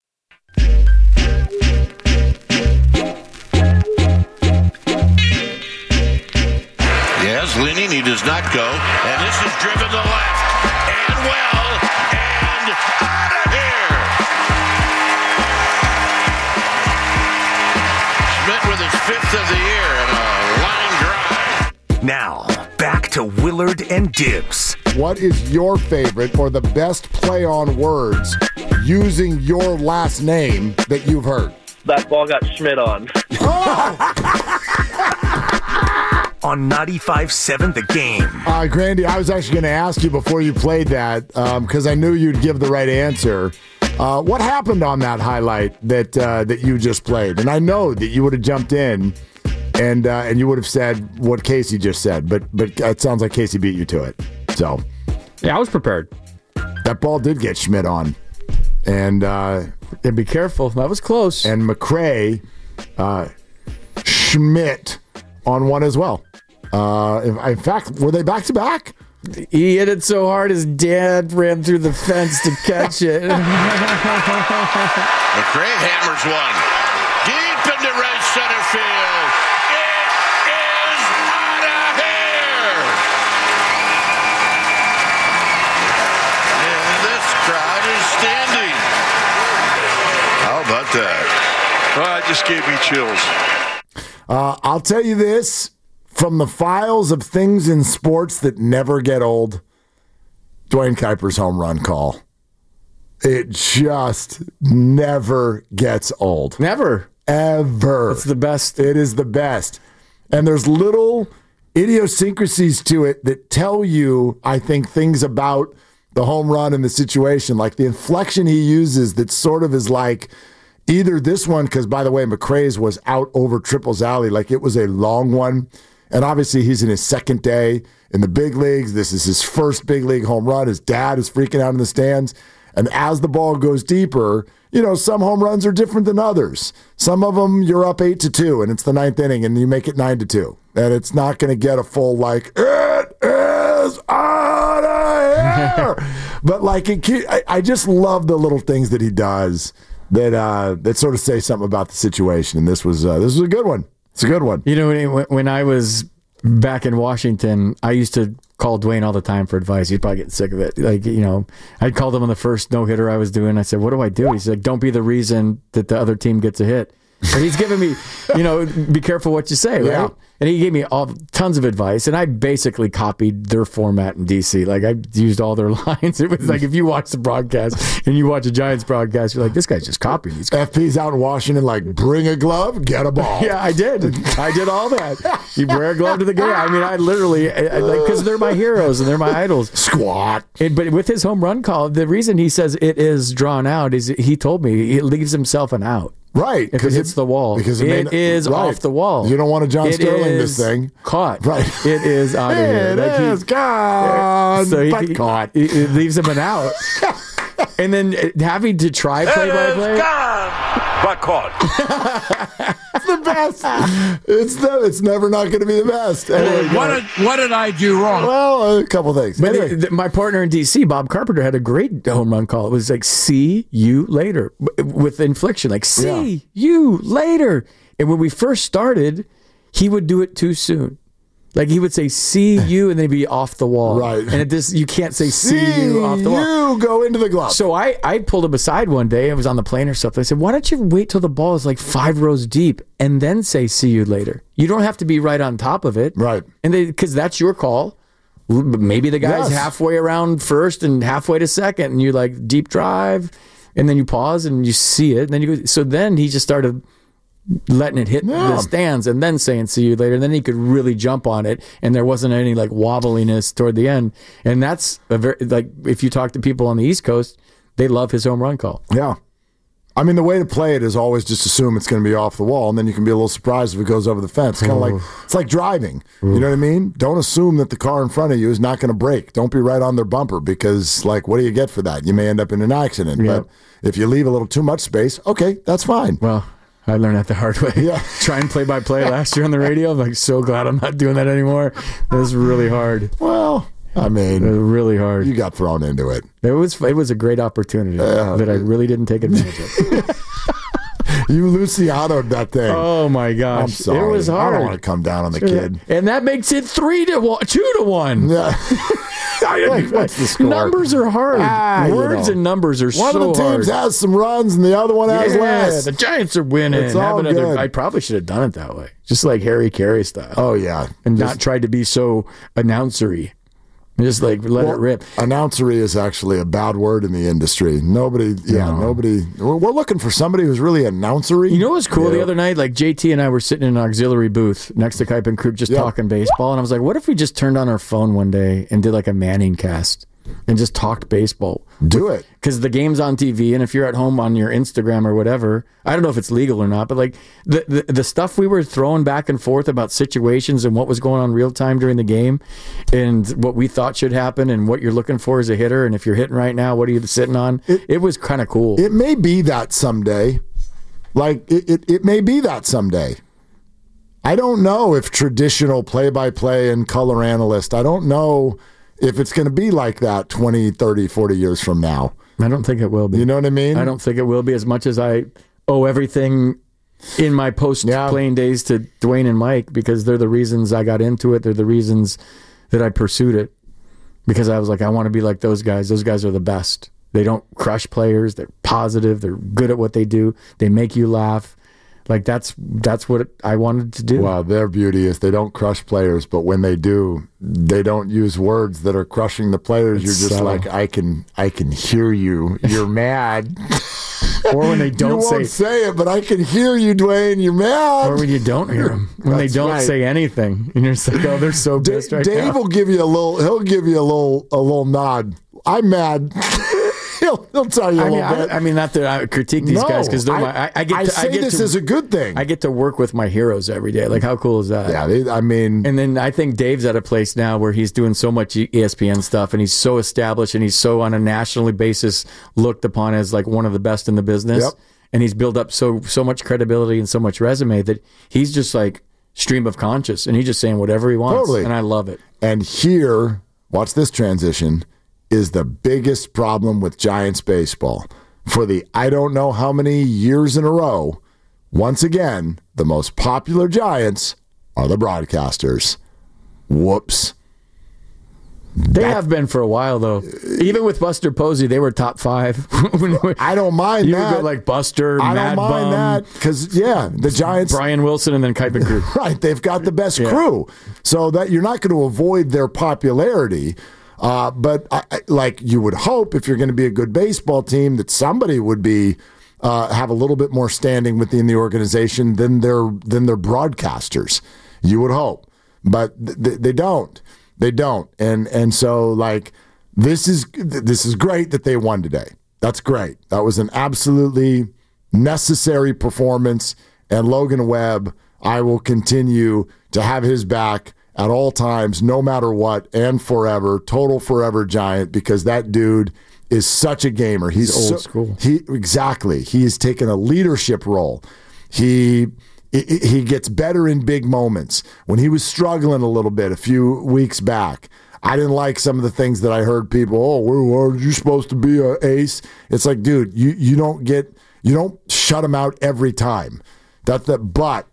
Speaker 13: Yes, leaning, he does not go, and this is driven to left, and well, and out of here! Schmidt with his fifth of the year and a line drive.
Speaker 5: Now, back to Willard and Dibs.
Speaker 6: What is your favorite or the best play on words using your last name that you've heard?
Speaker 14: That ball got Schmidt on.
Speaker 5: On ninety-five point seven The Game.
Speaker 6: Uh, Grandy, I was actually going to ask you before you played that, because um, I knew you'd give the right answer. Uh, what happened on that highlight that uh, that you just played? And I know that you would have jumped in and uh, and you would have said what Casey just said, but but it sounds like Casey beat you to it. So,
Speaker 8: yeah, I was prepared.
Speaker 6: That ball did get Schmidt on, and uh,
Speaker 7: and be careful. That was close.
Speaker 6: And McRae, uh, Schmidt on one as well. Uh, in, in fact, were they back to back?
Speaker 7: He hit it so hard his dad ran through the fence to catch it.
Speaker 13: McRae hammers one deep into right center field. It is out of here. And this crowd is standing. How about that? Oh, it just gave me chills.
Speaker 6: Uh, I'll tell you this. From the files of things in sports that never get old, Dwayne Kuiper's home run call. It just never gets old.
Speaker 7: Never.
Speaker 6: Ever.
Speaker 7: It's the best.
Speaker 6: It is the best. And there's little idiosyncrasies to it that tell you, I think, things about the home run and the situation. Like the inflection he uses that sort of is like either this one, because by the way, McRae's was out over Triple's alley, like it was a long one. And obviously he's in his second day in the big leagues. This is his first big league home run. His dad is freaking out in the stands. And as the ball goes deeper, you know, some home runs are different than others. Some of them you're up eight to two and it's the ninth inning and you make it nine to two. And it's not going to get a full like, it is out of here. But like, it, I, I just love the little things that he does that uh, that sort of say something about the situation. And this was uh, this was a good one. It's a good one.
Speaker 7: You know, when, when I was back in Washington, I used to call Dwayne all the time for advice. He'd probably get sick of it. Like, you know, I'd called him on the first no-hitter I was doing. I said, what do I do? He's like, don't be the reason that the other team gets a hit. And he's giving me, you know, be careful what you say, right? Yeah. And he gave me all tons of advice, and I basically copied their format in D C. Like, I used all their lines. It was like, if you watch the broadcast and you watch a Giants broadcast, you're like, this guy's just copying these guys.
Speaker 6: F P's out in Washington, like, bring a glove, get a ball.
Speaker 7: Yeah, I did. I did all that. You wear a glove to the game. I mean, I literally, I, I, like, because they're my heroes and they're my idols.
Speaker 6: Squat.
Speaker 7: And, but with his home run call, the reason he says it is drawn out is he told me it leaves himself an out.
Speaker 6: Right.
Speaker 7: If it hits
Speaker 6: it,
Speaker 7: the wall.
Speaker 6: Because it,
Speaker 7: it
Speaker 6: not,
Speaker 7: is
Speaker 6: right.
Speaker 7: off the wall.
Speaker 6: You don't want to John
Speaker 7: it
Speaker 6: Sterling this thing.
Speaker 7: Caught.
Speaker 6: Right.
Speaker 7: It is out of here.
Speaker 6: It
Speaker 7: like
Speaker 6: is
Speaker 7: he,
Speaker 6: gone.
Speaker 7: So he,
Speaker 6: but
Speaker 7: he,
Speaker 6: caught.
Speaker 7: It, it leaves him an out. And then having to try play-by-play.
Speaker 13: But caught.
Speaker 6: It's the best. It's the, it's never not going to be the best. Anyway,
Speaker 10: what did what did I do wrong?
Speaker 6: Well, a couple things.
Speaker 7: But
Speaker 6: anyway.
Speaker 7: the, the, my partner in D C, Bob Carpenter, had a great home run call. It was like, see you later, with inflection, like, see yeah. you later. And when we first started, he would do it too soon. Like, he would say, see you, and then he'd be off the wall.
Speaker 6: Right.
Speaker 7: And at this, you can't say, see,
Speaker 6: see
Speaker 7: you off the wall.
Speaker 6: You go into the glove.
Speaker 7: So I, I pulled him aside one day. I was on the plane or something. I said, why don't you wait till the ball is like five rows deep and then say, see you later? You don't have to be right on top of it.
Speaker 6: Right.
Speaker 7: And they, because that's your call. Maybe the guy's yes. halfway around first and halfway to second, and you like deep drive, and then you pause and you see it. And then you go. So then he just started letting it hit yeah. the stands and then saying see you later. And then he could really jump on it, and there wasn't any like wobbliness toward the end. And that's a very, like, if you talk to people on the East Coast, they love his home run call.
Speaker 6: Yeah. I mean, the way to play it is always just assume it's going to be off the wall, and then you can be a little surprised if it goes over the fence. Kind of like, it's like driving. You know what I mean? Don't assume that the car in front of you is not going to brake. Don't be right on their bumper, because, like, what do you get for that? You may end up in an accident. Yep. But if you leave a little too much space, okay, that's fine.
Speaker 7: Well, I learned that the hard way.
Speaker 6: Yeah.
Speaker 7: Trying play-by-play last year on the radio. I'm like, so glad I'm not doing that anymore. It was really hard.
Speaker 6: Well, I mean,
Speaker 7: it was really hard.
Speaker 6: You got thrown into it.
Speaker 7: It was it was a great opportunity uh, that I really didn't take advantage of.
Speaker 6: You Luciano'd that thing.
Speaker 7: Oh my gosh.
Speaker 6: I'm sorry.
Speaker 7: It was hard.
Speaker 6: I don't want to come down on the sure. kid.
Speaker 7: And that makes it three to one, two to one.
Speaker 6: Yeah. Like, what's the score?
Speaker 7: Numbers are hard. Ah, Words you know. and numbers are
Speaker 6: one
Speaker 7: so hard.
Speaker 6: One of the teams hard. has some runs and the other one has
Speaker 7: yeah,
Speaker 6: less.
Speaker 7: The Giants are winning.
Speaker 6: It's all
Speaker 7: another,
Speaker 6: good.
Speaker 7: I probably should have done it that way. Just like Harry Carey style.
Speaker 6: Oh, yeah.
Speaker 7: And
Speaker 6: Just,
Speaker 7: not tried to be so announcery. Just like let well, it rip.
Speaker 6: Announcery is actually a bad word in the industry. Nobody, yeah, no. nobody. We're, we're looking for somebody who's really announcery.
Speaker 7: You know what was cool yeah. the other night? Like J T and I were sitting in an auxiliary booth next to Kuip and Krupp just yep. talking baseball. And I was like, what if we just turned on our phone one day and did like a Manning cast and just talked baseball?
Speaker 6: Do it.
Speaker 7: Because the game's on T V, and if you're at home on your Instagram or whatever, I don't know if it's legal or not, but like the, the, the stuff we were throwing back and forth about situations and what was going on real time during the game and what we thought should happen and what you're looking for as a hitter, and if you're hitting right now, what are you sitting on? It, it was kind of cool.
Speaker 6: It may be that someday. Like, it, it, it may be that someday. I don't know if traditional play-by-play and color analyst, I don't know if it's going to be like that twenty, thirty, forty years from now.
Speaker 7: I don't think it will be.
Speaker 6: You know what I mean?
Speaker 7: I don't think it will be, as much as I owe everything in my post-playing yeah. days to Dwayne and Mike, because they're the reasons I got into it. They're the reasons that I pursued it, because I was like, I want to be like those guys. Those guys are the best. They don't crush players. They're positive. They're good at what they do. They make you laugh. Like that's that's what I wanted to do.
Speaker 6: Well, their beauty is they don't crush players, but when they do, they don't use words that are crushing the players. It's You're just so... like, I can, I can hear you. You're mad.
Speaker 7: Or when they don't
Speaker 6: you
Speaker 7: say,
Speaker 6: won't say it, but I can hear you, Dwayne. You're mad.
Speaker 7: Or when you don't hear them, when they don't
Speaker 6: right.
Speaker 7: say anything, and you're just like, oh, they're so pissed
Speaker 6: D-
Speaker 7: right
Speaker 6: Dave
Speaker 7: now.
Speaker 6: will give you a little. He'll give you a little, a little nod. I'm mad. he'll, he'll tell you a
Speaker 7: I mean,
Speaker 6: little bit.
Speaker 7: I, I mean, not that I critique these
Speaker 6: no,
Speaker 7: guys because they're
Speaker 6: I,
Speaker 7: my. I, I get.
Speaker 6: I
Speaker 7: to,
Speaker 6: say
Speaker 7: I get
Speaker 6: this
Speaker 7: to,
Speaker 6: is a good thing.
Speaker 7: I get to work with my heroes every day. Like, how cool is that?
Speaker 6: Yeah, they, I mean,
Speaker 7: and then I think Dave's at a place now where he's doing so much E S P N stuff, and he's so established, and he's so on a national basis looked upon as like one of the best in the business.
Speaker 6: Yep.
Speaker 7: And he's built up so so much credibility and so much resume that he's just like stream of conscious, and he's just saying whatever he wants.
Speaker 6: Totally.
Speaker 7: And I love it.
Speaker 6: And here, watch this transition, is the biggest problem with Giants baseball. For the I don't know how many years in a row, once again, the most popular Giants are the broadcasters. Whoops.
Speaker 7: They that, have been for a while, though. Even with Buster Posey, they were top five.
Speaker 6: I don't mind
Speaker 7: you
Speaker 6: that.
Speaker 7: You would go like Buster,
Speaker 6: I
Speaker 7: Mad
Speaker 6: don't mind
Speaker 7: Bum,
Speaker 6: that because yeah, the Giants,
Speaker 7: Brian Wilson, and then Kuiper crew.
Speaker 6: Right, they've got the best
Speaker 7: yeah.
Speaker 6: crew, so that you're not going to avoid their popularity. Uh, but I, I, like you would hope, if you're going to be a good baseball team, that somebody would be uh, have a little bit more standing within the organization than their than their broadcasters. You would hope, but th- they don't. They don't, and and so like this is this is great that they won today. That's great. That was an absolutely necessary performance. And Logan Webb, I will continue to have his back at all times, no matter what, and forever. Total forever Giant, because that dude is such a gamer. He's,
Speaker 7: He's old
Speaker 6: so,
Speaker 7: school.
Speaker 6: He exactly. He has taken a leadership role. He. He gets better in big moments. When he was struggling a little bit a few weeks back, I didn't like some of the things that I heard people, oh, where are you supposed to be an ace? It's like, dude, you, you don't get, you don't shut him out every time. That, that, but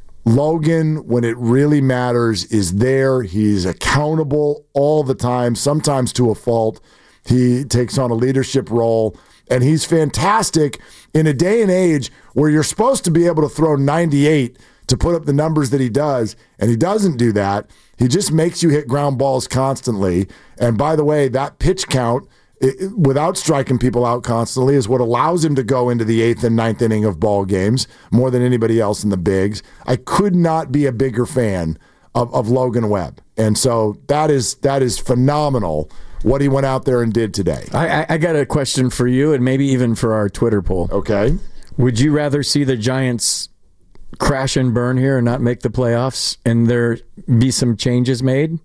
Speaker 6: Logan, when it really matters, is there. He's accountable all the time, sometimes to a fault. He takes on a leadership role. And he's fantastic in a day and age where you're supposed to be able to throw ninety-eight to put up the numbers that he does, and he doesn't do that. He just makes you hit ground balls constantly. And by the way, that pitch count, it, without striking people out constantly, is what allows him to go into the eighth and ninth inning of ball games more than anybody else in the bigs. I could not be a bigger fan of, of Logan Webb. And so that is that is phenomenal what he went out there and did today.
Speaker 7: I, I got a question for you, and maybe even for our Twitter poll.
Speaker 6: Okay.
Speaker 7: Would you rather see the Giants crash and burn here and not make the playoffs and there be some changes made?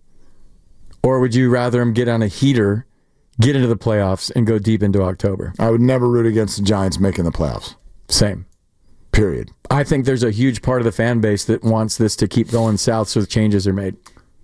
Speaker 7: Or would you rather them get on a heater, get into the playoffs, and go deep into October?
Speaker 6: I would never root against the Giants making the playoffs.
Speaker 7: Same.
Speaker 6: Period.
Speaker 7: I think there's a huge part of the fan base that wants this to keep going south so the changes are made.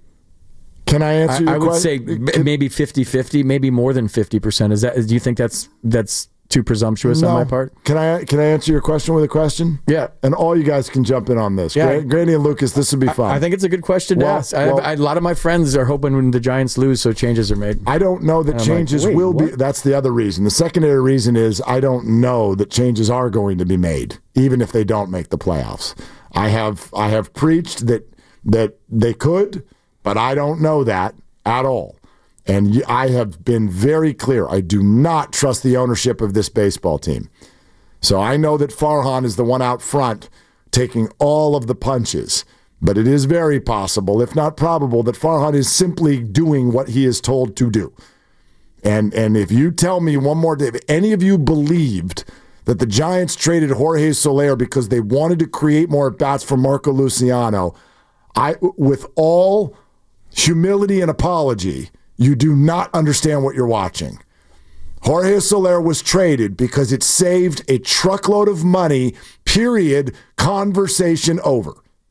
Speaker 6: Can I answer your
Speaker 7: I, I would
Speaker 6: question?
Speaker 7: say maybe fifty-fifty, maybe more than fifty percent. Is that? Do you think that's that's too presumptuous
Speaker 6: no.
Speaker 7: on my part?
Speaker 6: Can I can I answer your question with a question?
Speaker 7: Yeah.
Speaker 6: And all you guys can jump in on this.
Speaker 7: Yeah.
Speaker 6: Granny and Lucas, this would be fun.
Speaker 7: I, I think it's a good question
Speaker 6: well,
Speaker 7: to ask. I,
Speaker 6: well,
Speaker 7: I, a lot of my friends are hoping when the Giants lose so changes are made.
Speaker 6: I don't know that changes
Speaker 7: like,
Speaker 6: will
Speaker 7: what?
Speaker 6: be. That's the other reason. The secondary reason is I don't know that changes are going to be made, even if they don't make the playoffs. I have I have preached that that they could, but I don't know that at all. And I have been very clear. I do not trust the ownership of this baseball team. So I know that Farhan is the one out front taking all of the punches. But it is very possible, if not probable, that Farhan is simply doing what he is told to do. And and if you tell me one more day, if any of you believed that the Giants traded Jorge Soler because they wanted to create more at-bats for Marco Luciano, I, with all humility and apology, you do not understand what you're watching. Jorge Soler was traded because it saved a truckload of money, period, conversation over.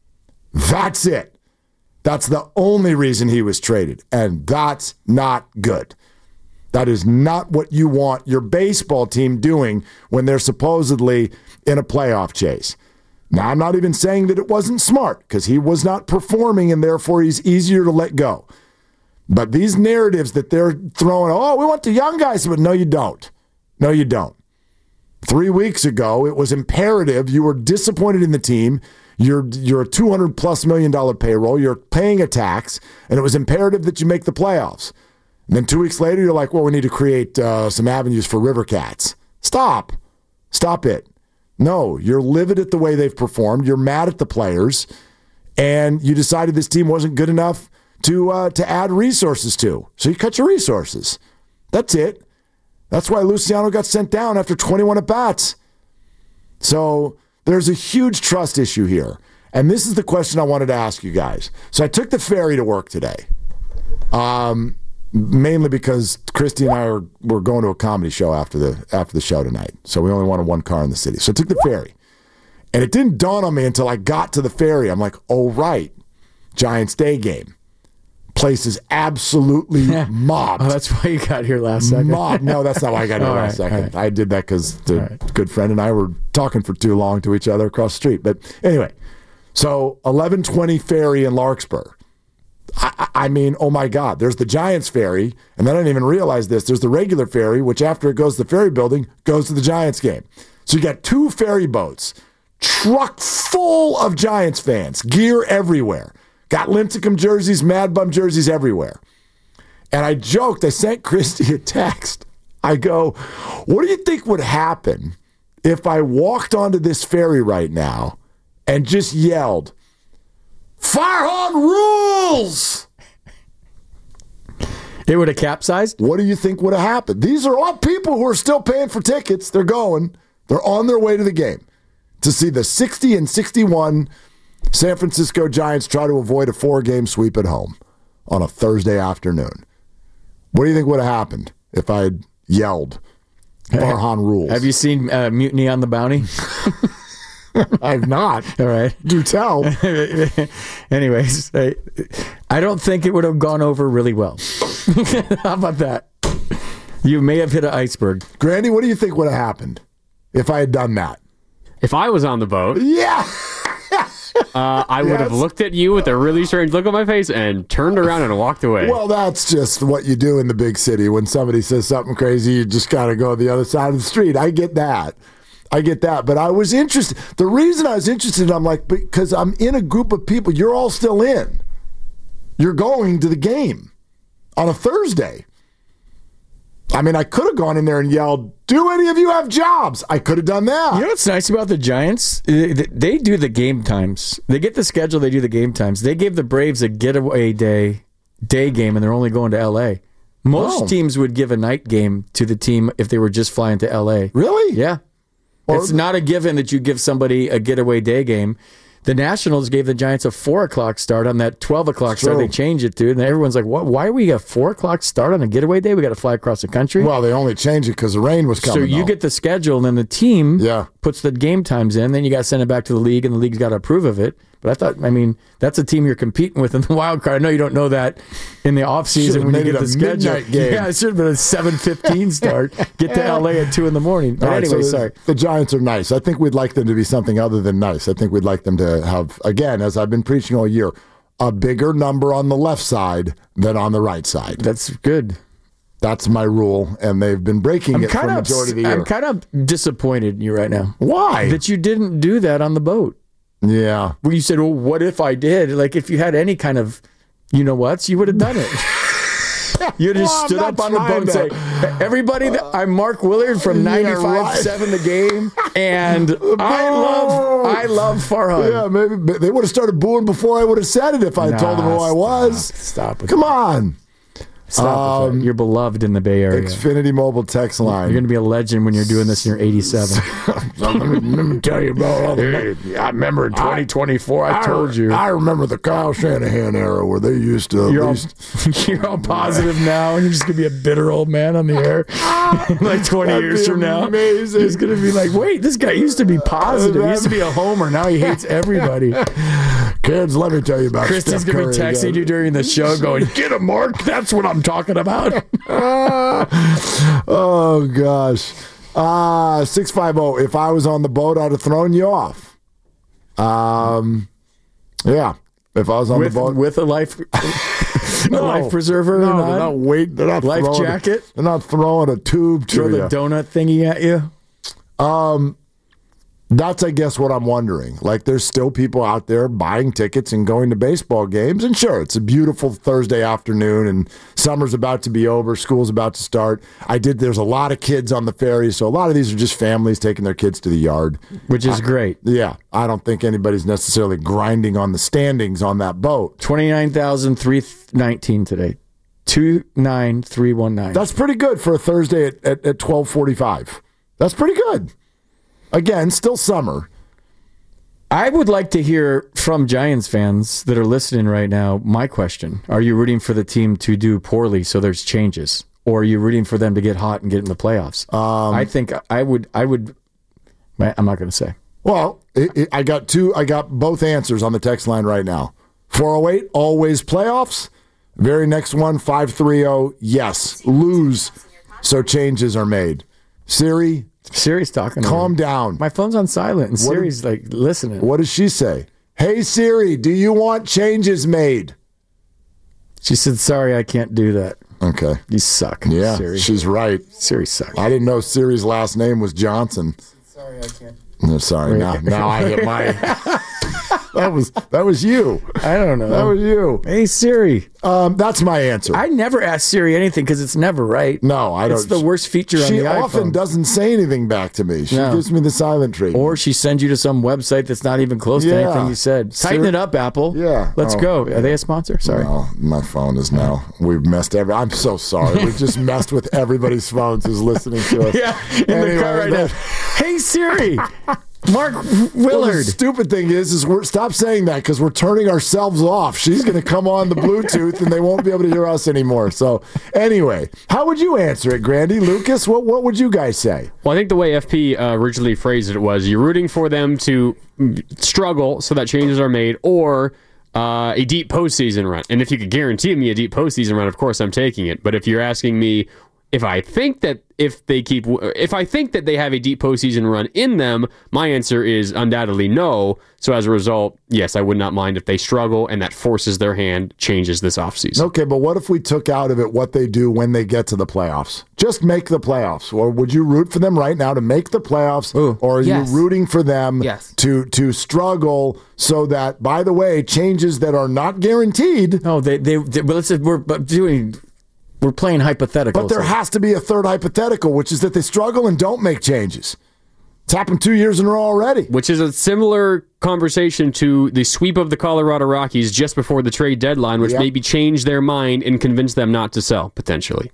Speaker 6: That's it. That's the only reason he was traded, and that's not good. That is not what you want your baseball team doing when they're supposedly in a playoff chase. Now, I'm not even saying that it wasn't smart, because he was not performing and therefore he's easier to let go. But these narratives that they're throwing, oh, we want the young guys, but no, you don't. No, you don't. Three weeks ago, it was imperative. You were disappointed in the team. You're you're a two hundred plus million dollar payroll. You're paying a tax, and it was imperative that you make the playoffs. And then two weeks later, you're like, well, we need to create uh, some avenues for River Cats. Stop. Stop it. No, you're livid at the way they've performed. You're mad at the players, and you decided this team wasn't good enough to uh, to add resources to. So you cut your resources. That's it. That's why Luciano got sent down after twenty-one at-bats. So there's a huge trust issue here. And this is the question I wanted to ask you guys. So I took the ferry to work today, um, mainly because Christy and I are, were going to a comedy show after the after the show tonight. So we only wanted one car in the city. So I took the ferry. And it didn't dawn on me until I got to the ferry. I'm like, oh, right, Giants day game. Place is absolutely yeah. mobbed.
Speaker 7: Oh, that's why you got here last second.
Speaker 6: Mobbed. No, that's not why I got here
Speaker 7: all
Speaker 6: last
Speaker 7: right,
Speaker 6: second.
Speaker 7: right.
Speaker 6: I did that because the
Speaker 7: right.
Speaker 6: good friend and I were talking for too long to each other across the street. But anyway, so eleven twenty ferry in Larkspur. I, I mean, oh my God, there's the Giants ferry, and then I didn't even realize this. There's the regular ferry, which after it goes to the ferry building, goes to the Giants game. So you got two ferry boats, truck full of Giants fans, gear everywhere. Got Lincecum jerseys, Mad Bum jerseys everywhere. And I joked, I sent Christy a text. I go, what do you think would happen if I walked onto this ferry right now and just yelled, Farhan rules!
Speaker 7: It would have capsized?
Speaker 6: What do you think would have happened? These are all people who are still paying for tickets. They're going. They're on their way to the game to see the sixty and sixty-one San Francisco Giants try to avoid a four-game sweep at home on a Thursday afternoon. What do you think would have happened if I had yelled, Farhan rules?
Speaker 7: Have you seen uh, Mutiny on the Bounty?
Speaker 6: I've not.
Speaker 7: All right.
Speaker 6: Do tell.
Speaker 7: Anyways, I, I don't think it would have gone over really well. How about that? You may have hit an iceberg.
Speaker 6: Grandy, what do you think would have happened if I had done that?
Speaker 8: If I was on the boat...
Speaker 6: Yeah!
Speaker 8: Uh, I would yes. have looked at you with a really strange look on my face and turned around and walked away.
Speaker 6: Well, that's just what you do in the big city. When somebody says something crazy, you just got to go the other side of the street. I get that. I get that. But I was interested. The reason I was interested, I'm like, because I'm in a group of people. You're all still in. You're going to the game on a Thursday. I mean, I could have gone in there and yelled, do any of you have jobs? I could have done that.
Speaker 7: You know what's nice about the Giants? They do the game times. They get the schedule, they do the game times. They gave the Braves a getaway day day game, and they're only going to L A. Most oh. teams would give a night game to the team if they were just flying to L A.
Speaker 6: Really?
Speaker 7: Yeah. Or, it's not a given that you give somebody a getaway day game. The Nationals gave the Giants a four o'clock start on that twelve o'clock start. They changed it to, and everyone's like, "What? Why are we a four o'clock start on a getaway day? We got to fly across the country."
Speaker 6: Well, they only changed it because the rain was coming.
Speaker 7: So you
Speaker 6: though. get
Speaker 7: the schedule, and then the team
Speaker 6: yeah.
Speaker 7: puts the game times in. Then you got to send it back to the league, and the league's got to approve of it. But I thought, I mean, that's a team you're competing with in the wild card. I know you don't know that in the off season when you get the schedule.
Speaker 6: Game.
Speaker 7: Yeah, it should have been a seven fifteen start. Get to L A at two in the morning. But right, anyway,
Speaker 6: so
Speaker 7: sorry.
Speaker 6: The Giants are nice. I think we'd like them to be something other than nice. I think we'd like them to have, again, as I've been preaching all year, a bigger number on the left side than on the right side.
Speaker 7: That's good.
Speaker 6: That's my rule, and they've been breaking
Speaker 7: I'm
Speaker 6: it for the majority of the year.
Speaker 7: I'm kind of disappointed in you right now.
Speaker 6: Why?
Speaker 7: That you didn't do that on the boat.
Speaker 6: Yeah.
Speaker 7: Well, you said, well, what if I did? Like, if you had any kind of, you know what, you would have done it. You would have
Speaker 6: well,
Speaker 7: stood up on the boat and say, everybody, uh, I'm Mark Willard from ninety-five point seven yeah, right. The Game, and I love I love Farhan.
Speaker 6: Yeah, maybe they would have started booing before I would have said it if I nah, told them who I was.
Speaker 7: Stop it.
Speaker 6: Come on.
Speaker 7: Stop um, You're beloved in the Bay Area.
Speaker 6: Xfinity Mobile text line.
Speaker 7: You're going to be a legend when you're doing this in your eighty-seven.
Speaker 6: let, me, let me tell you about all the...
Speaker 7: I remember in twenty twenty-four, I, I told you.
Speaker 6: I remember the Kyle Shanahan era where they used to...
Speaker 7: You're,
Speaker 6: least,
Speaker 7: all, you're all positive now, and you're just going to be a bitter old man on the air. Like twenty
Speaker 6: That'd
Speaker 7: years from now.
Speaker 6: Amazing.
Speaker 7: He's going to be like, wait, this guy used to be positive. He used to be a homer. Now he hates everybody.
Speaker 6: Kids, let me tell you about
Speaker 7: Christy's going to be texting again. You during the show going, get him, Mark. That's what I'm talking about.
Speaker 6: Oh, gosh. Uh, six five zero. If I was on the boat, I'd have thrown you off. Um, Yeah. If I was on
Speaker 7: with,
Speaker 6: the boat.
Speaker 7: With a life...
Speaker 6: No,
Speaker 7: a life preserver?
Speaker 6: No,
Speaker 7: not?
Speaker 6: they're not wait. They're not
Speaker 7: life
Speaker 6: throwing
Speaker 7: jacket.
Speaker 6: A, they're not throwing a tube to
Speaker 7: Throw
Speaker 6: you.
Speaker 7: the donut thingy at you.
Speaker 6: Um, that's, I guess, what I'm wondering. Like, there's still people out there buying tickets and going to baseball games. And sure, it's a beautiful Thursday afternoon, and summer's about to be over, school's about to start. I did. There's a lot of kids on the ferry, so a lot of these are just families taking their kids to the yard,
Speaker 7: which is
Speaker 6: I,
Speaker 7: great.
Speaker 6: Yeah, I don't think anybody's necessarily grinding on the standings on that boat.
Speaker 7: twenty-nine thousand three hundred nineteen today. two nine three one nine.
Speaker 6: That's pretty good for a Thursday at, at, at twelve forty-five. That's pretty good. Again, still summer.
Speaker 7: I would like to hear from Giants fans that are listening right now, my question. Are you rooting for the team to do poorly so there's changes? Or are you rooting for them to get hot and get in the playoffs? Um, I think I would, I would, I'm not going to say.
Speaker 6: Well, it, it, I got two, I got both answers on the text line right now. four oh eight, always playoffs. Very next one, five three oh, yes, lose so changes are made. Siri,
Speaker 7: Siri's talking.
Speaker 6: Calm down.
Speaker 7: My phone's on silent, and
Speaker 6: What
Speaker 7: Siri's
Speaker 6: did-
Speaker 7: like listening.
Speaker 6: What does she say? Hey, Siri, do you want changes made?
Speaker 7: She said, "Sorry, I can't do that."
Speaker 6: Okay.
Speaker 7: You suck.
Speaker 6: Yeah,
Speaker 7: Siri.
Speaker 6: she's right.
Speaker 7: Siri sucks.
Speaker 6: I didn't know Siri's last name was Johnson.
Speaker 7: Sorry, I can't.
Speaker 6: No, sorry,
Speaker 7: Wait.
Speaker 6: now, now I hit my... that was that was you.
Speaker 7: I don't know.
Speaker 6: That was you.
Speaker 7: Hey, Siri.
Speaker 6: Um, that's my answer.
Speaker 7: I never ask Siri anything because it's never right.
Speaker 6: No, I don't.
Speaker 7: It's the worst feature on
Speaker 6: She
Speaker 7: the
Speaker 6: often
Speaker 7: iPhone.
Speaker 6: doesn't say anything back to me. She
Speaker 7: No.
Speaker 6: gives me the silent treatment.
Speaker 7: Or she sends you to some website that's not even close to
Speaker 6: Yeah.
Speaker 7: anything you said. Tighten
Speaker 6: Siri-
Speaker 7: it up, Apple.
Speaker 6: Yeah.
Speaker 7: Let's
Speaker 6: Oh.
Speaker 7: go. Are they a sponsor? Sorry.
Speaker 6: No, my phone is now. We've messed every. I'm so sorry. We've just messed with everybody's phones who's listening to us.
Speaker 7: Yeah, in
Speaker 6: Anyway,
Speaker 7: the car right
Speaker 6: that-
Speaker 7: now. Hey, Siri. Mark
Speaker 6: Well, the
Speaker 7: Willard.
Speaker 6: stupid thing is, is we're stop saying that because we're turning ourselves off. She's going to come on the Bluetooth and they won't be able to hear us anymore. So anyway, how would you answer it, Grandy? Lucas, what what would you guys say?
Speaker 8: Well, I think the way F P uh, originally phrased it was you're rooting for them to struggle so that changes are made, or uh, a deep postseason run. And if you could guarantee me a deep postseason run, of course I'm taking it. But if you're asking me if I think that if they keep, if I think that they have a deep postseason run in them, my answer is undoubtedly no. So as a result, yes, I would not mind if they struggle and that forces their hand, changes this offseason.
Speaker 6: Okay, but what if we took out of it what they do when they get to the playoffs? Just make the playoffs. Or would you root for them right now to make the playoffs?
Speaker 7: Ooh,
Speaker 6: or are
Speaker 9: yes.
Speaker 6: you rooting for them
Speaker 9: Yes.
Speaker 6: to to struggle so that, by the way, changes that are not guaranteed,
Speaker 7: No, they, they, they but let's, we're doing, we're playing hypothetical.
Speaker 6: but there has to be a third hypothetical, which is that they struggle and don't make changes. It's happened two years in a row already.
Speaker 8: Which is a similar conversation to the sweep of the Colorado Rockies just before the trade deadline, which
Speaker 6: Yep.
Speaker 8: maybe changed their mind and convinced them not to sell, potentially.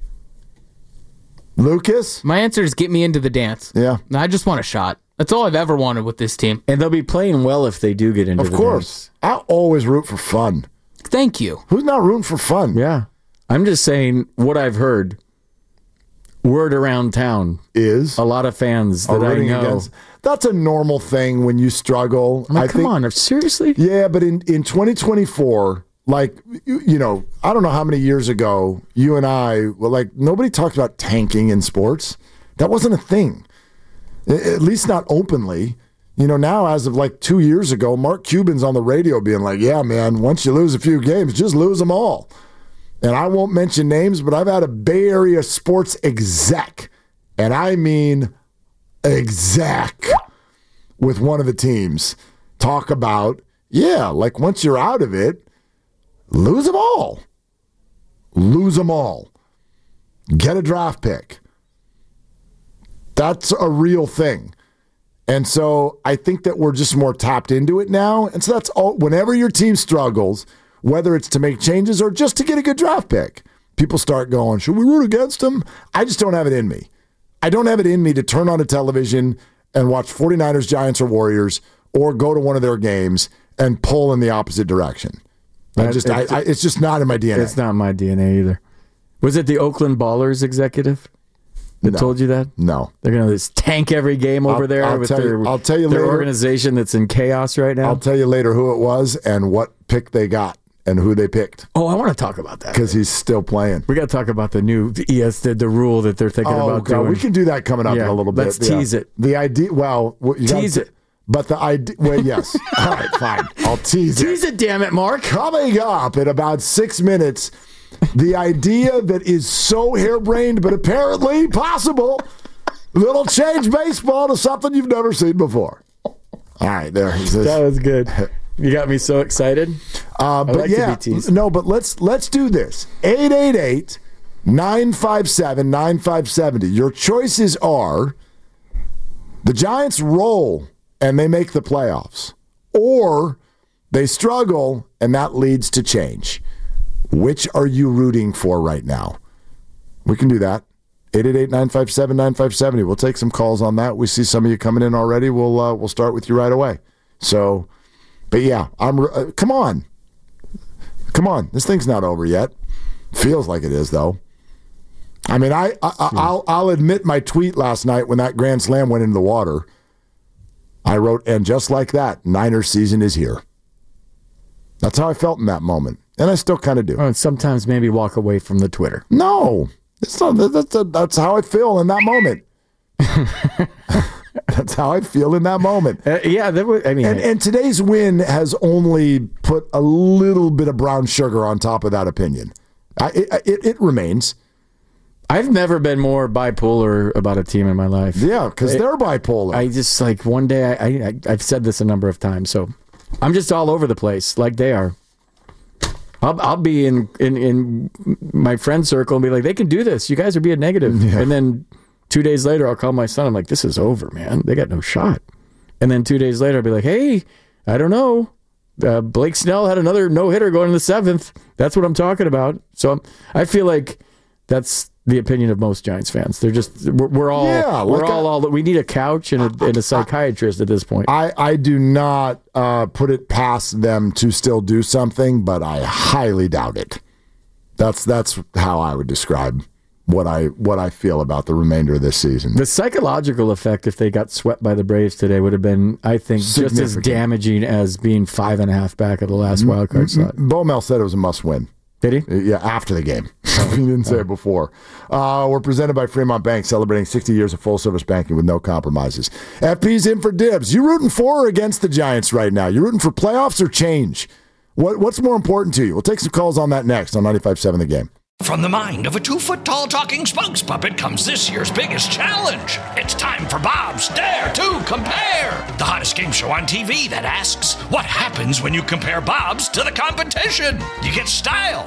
Speaker 6: Lucas?
Speaker 9: My answer is get me into the dance.
Speaker 6: Yeah.
Speaker 9: I just want a shot. That's all I've ever wanted with this team.
Speaker 7: And they'll be playing well if they do get into
Speaker 6: Of
Speaker 7: the
Speaker 6: course. I always root for fun.
Speaker 9: Thank you.
Speaker 6: Who's not rooting for fun?
Speaker 7: dance. Yeah. I'm just saying what I've heard. Word around town
Speaker 6: Is
Speaker 7: a lot of fans
Speaker 6: are
Speaker 7: that I
Speaker 6: rooting
Speaker 7: know.
Speaker 6: against. That's a normal thing when you struggle.
Speaker 7: I'm like,
Speaker 6: I
Speaker 7: come
Speaker 6: think,
Speaker 7: on, seriously?
Speaker 6: Yeah, but in, in twenty twenty-four, like, you, you know, I don't know how many years ago, you and I, well, like, nobody talked about tanking in sports. That wasn't a thing, A- at least not openly. You know, now as of like two years ago, Mark Cuban's on the radio being like, yeah, man, once you lose a few games, just lose them all. And I won't mention names, but I've had a Bay Area sports exec, and I mean exec, with one of the teams talk about, yeah, like once you're out of it, lose them all. Lose them all. Get a draft pick. That's a real thing. And so I think that we're just more tapped into it now. And so that's all. Whenever your team struggles, whether it's to make changes or just to get a good draft pick, people start going, should we root against them? I just don't have it in me. I don't have it in me to turn on a television and watch 49ers, Giants, or Warriors, or go to one of their games and pull in the opposite direction. I
Speaker 7: That-
Speaker 6: just, I,
Speaker 7: it's-
Speaker 6: I, it's just not in my D N A.
Speaker 7: It's not my D N A either. Was it the Oakland Ballers executive that
Speaker 6: No.
Speaker 7: told you that?
Speaker 6: No.
Speaker 7: They're going to just tank every game over
Speaker 6: I'll-
Speaker 7: there
Speaker 6: I'll
Speaker 7: with
Speaker 6: tell
Speaker 7: their,
Speaker 6: you- I'll tell you
Speaker 7: their
Speaker 6: later.
Speaker 7: organization that's in chaos right now.
Speaker 6: I'll tell you later who it was and what pick they got and who they picked
Speaker 7: oh, I want to talk about that.
Speaker 6: because he's still playing.
Speaker 7: We got to talk about the new E S the, the rule that they're thinking
Speaker 6: Oh,
Speaker 7: about
Speaker 6: God,
Speaker 7: doing.
Speaker 6: we can do that coming up
Speaker 7: Yeah,
Speaker 6: in a little bit.
Speaker 7: let's tease it.
Speaker 6: The idea, well, you gotta
Speaker 7: Tease
Speaker 6: t-
Speaker 7: it.
Speaker 6: But the idea, well, yes. All right, fine. I'll tease,
Speaker 7: Tease it, damn it, Mark.
Speaker 6: Coming up in about six minutes, the idea that is so harebrained but apparently possible Little change baseball to something you've never seen before. All right, there.
Speaker 7: That was good. You got me so excited.
Speaker 6: Uh, but
Speaker 7: like
Speaker 6: yeah, no, but let's let's do this. eight eight eight, nine five seven, nine five seven zero. Your choices are the Giants roll and they make the playoffs, or they struggle and that leads to change. Which are you rooting for right now? We can do that. eight eight eight, nine five seven, nine five seven zero. We'll take some calls on that. We see some of you coming in already. We'll uh, we'll start with you right away. So, but yeah, I'm. Uh, come on, come on. This thing's not over yet. Feels like it is though. I mean, I, I I'll I'll admit my tweet last night when that grand slam went into the water. I wrote, and just like that, Niners season is here. That's how I felt in that moment, and I still kind of do.
Speaker 7: Oh, and sometimes maybe walk away from the Twitter.
Speaker 6: No. It's not, that's, that's how I feel in that moment. That's how I feel in that moment.
Speaker 7: Uh, yeah, that was, I mean,
Speaker 6: and, and today's win has only put a little bit of brown sugar on top of that opinion. I, it, it, it remains.
Speaker 7: I've never been more bipolar about a team in my life.
Speaker 6: Yeah, because they're bipolar.
Speaker 7: I just like one day. I, I I've said this a number of times, so I'm just all over the place like they are. I'll, I'll be in, in, in my friend circle and be like, they can do this. You guys are being negative. Yeah. And then two days later, I'll call my son. I'm like, this is over, man. They got no shot. And then two days later, I'll be like, hey, I don't know. Uh, Blake Snell had another no-hitter going in the seventh. That's what I'm talking about. So I feel like that's the opinion of most Giants fans. They're just, we're, we're all,
Speaker 6: yeah,
Speaker 7: we're
Speaker 6: like
Speaker 7: all,
Speaker 6: I,
Speaker 7: all, we need a couch and a, and a psychiatrist at this point.
Speaker 6: I, I do not uh, put it past them to still do something, but I highly doubt it. That's that's how I would describe what I what I feel about the remainder of this season.
Speaker 7: The psychological effect, if they got swept by the Braves today, would have been, I think, just as damaging as being five and a half back at the last wild card slot.
Speaker 6: Bo Mel said it was a must win.
Speaker 7: Did he?
Speaker 6: Yeah, after the game. He didn't say it before. Uh, we're presented by Fremont Bank, celebrating sixty years of full-service banking with no compromises. F P's in for dibs. You rooting for or against the Giants right now? You rooting for playoffs or change? What, what's more important to you? We'll take some calls on that next on ninety-five seven The Game.
Speaker 1: From the mind of a two-foot-tall talking spokes puppet comes this year's biggest challenge. It's time for Bob's Dare to Compare, the hottest game show on T V that asks, what happens when you compare Bob's to the competition? You get style.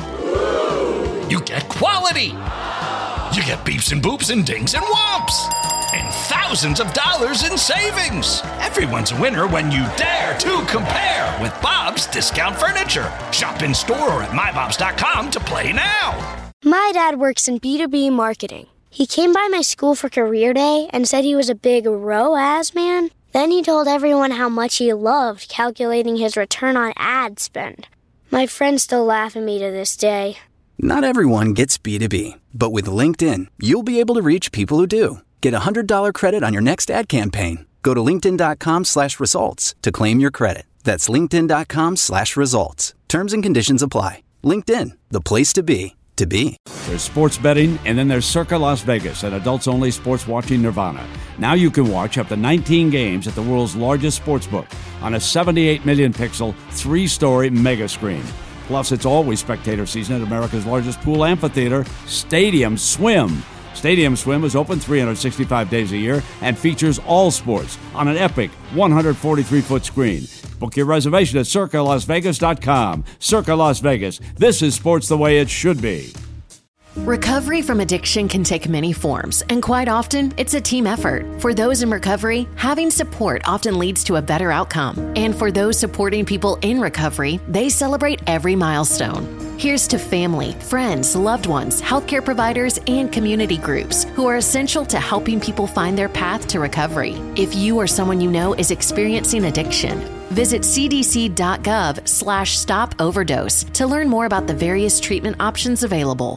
Speaker 1: You get quality. You get beeps and boops and dings and whomps. And thousands of dollars in savings. Everyone's a winner when you dare to compare with Bob's Discount Furniture. Shop in store or at my bobs dot com to play now.
Speaker 2: My dad works in B two B marketing. He came by my school for career day and said he was a big R O A S man. Then he told everyone how much he loved calculating his return on ad spend. My friends still laugh at me to this day.
Speaker 3: Not everyone gets B two B, but with LinkedIn, you'll be able to reach people who do. Get a one hundred dollars credit on your next ad campaign. Go to linkedin.com slash results to claim your credit. That's linkedin.com slash results. Terms and conditions apply. LinkedIn, the place to be, to be.
Speaker 10: There's sports betting, and then there's Circa Las Vegas, an adults-only sports watching nirvana. Now you can watch up to nineteen games at the world's largest sportsbook on a seventy-eight million pixel, three-story mega screen. Plus, it's always spectator season at America's largest pool amphitheater, Stadium Swim. Stadium Swim is open three hundred sixty-five days a year and features all sports on an epic one hundred forty-three foot screen. Book your reservation at circa las vegas dot com. Circa Las Vegas. This is sports the way it should be.
Speaker 15: Recovery from addiction can take many forms, and quite often, it's a team effort. For those in recovery, having support often leads to a better outcome. And for those supporting people in recovery, they celebrate every milestone. Here's to family, friends, loved ones, healthcare providers, and community groups who are essential to helping people find their path to recovery. If you or someone you know is experiencing addiction, visit cdc.gov slash stop overdose to learn more about the various treatment options available.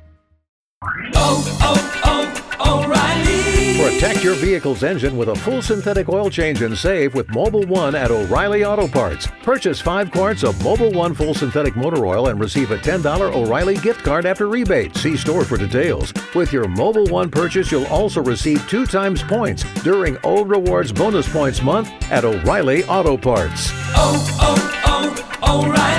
Speaker 16: Oh, oh, oh, O'Reilly.
Speaker 17: Protect your vehicle's engine with a full synthetic oil change and save with Mobil one at O'Reilly Auto Parts. Purchase five quarts of Mobil one full synthetic motor oil and receive a ten dollars O'Reilly gift card after rebate. See store for details. With your Mobil one purchase, you'll also receive two times points during O Rewards Bonus Points Month at O'Reilly Auto Parts.
Speaker 16: Oh, oh, oh, O'Reilly.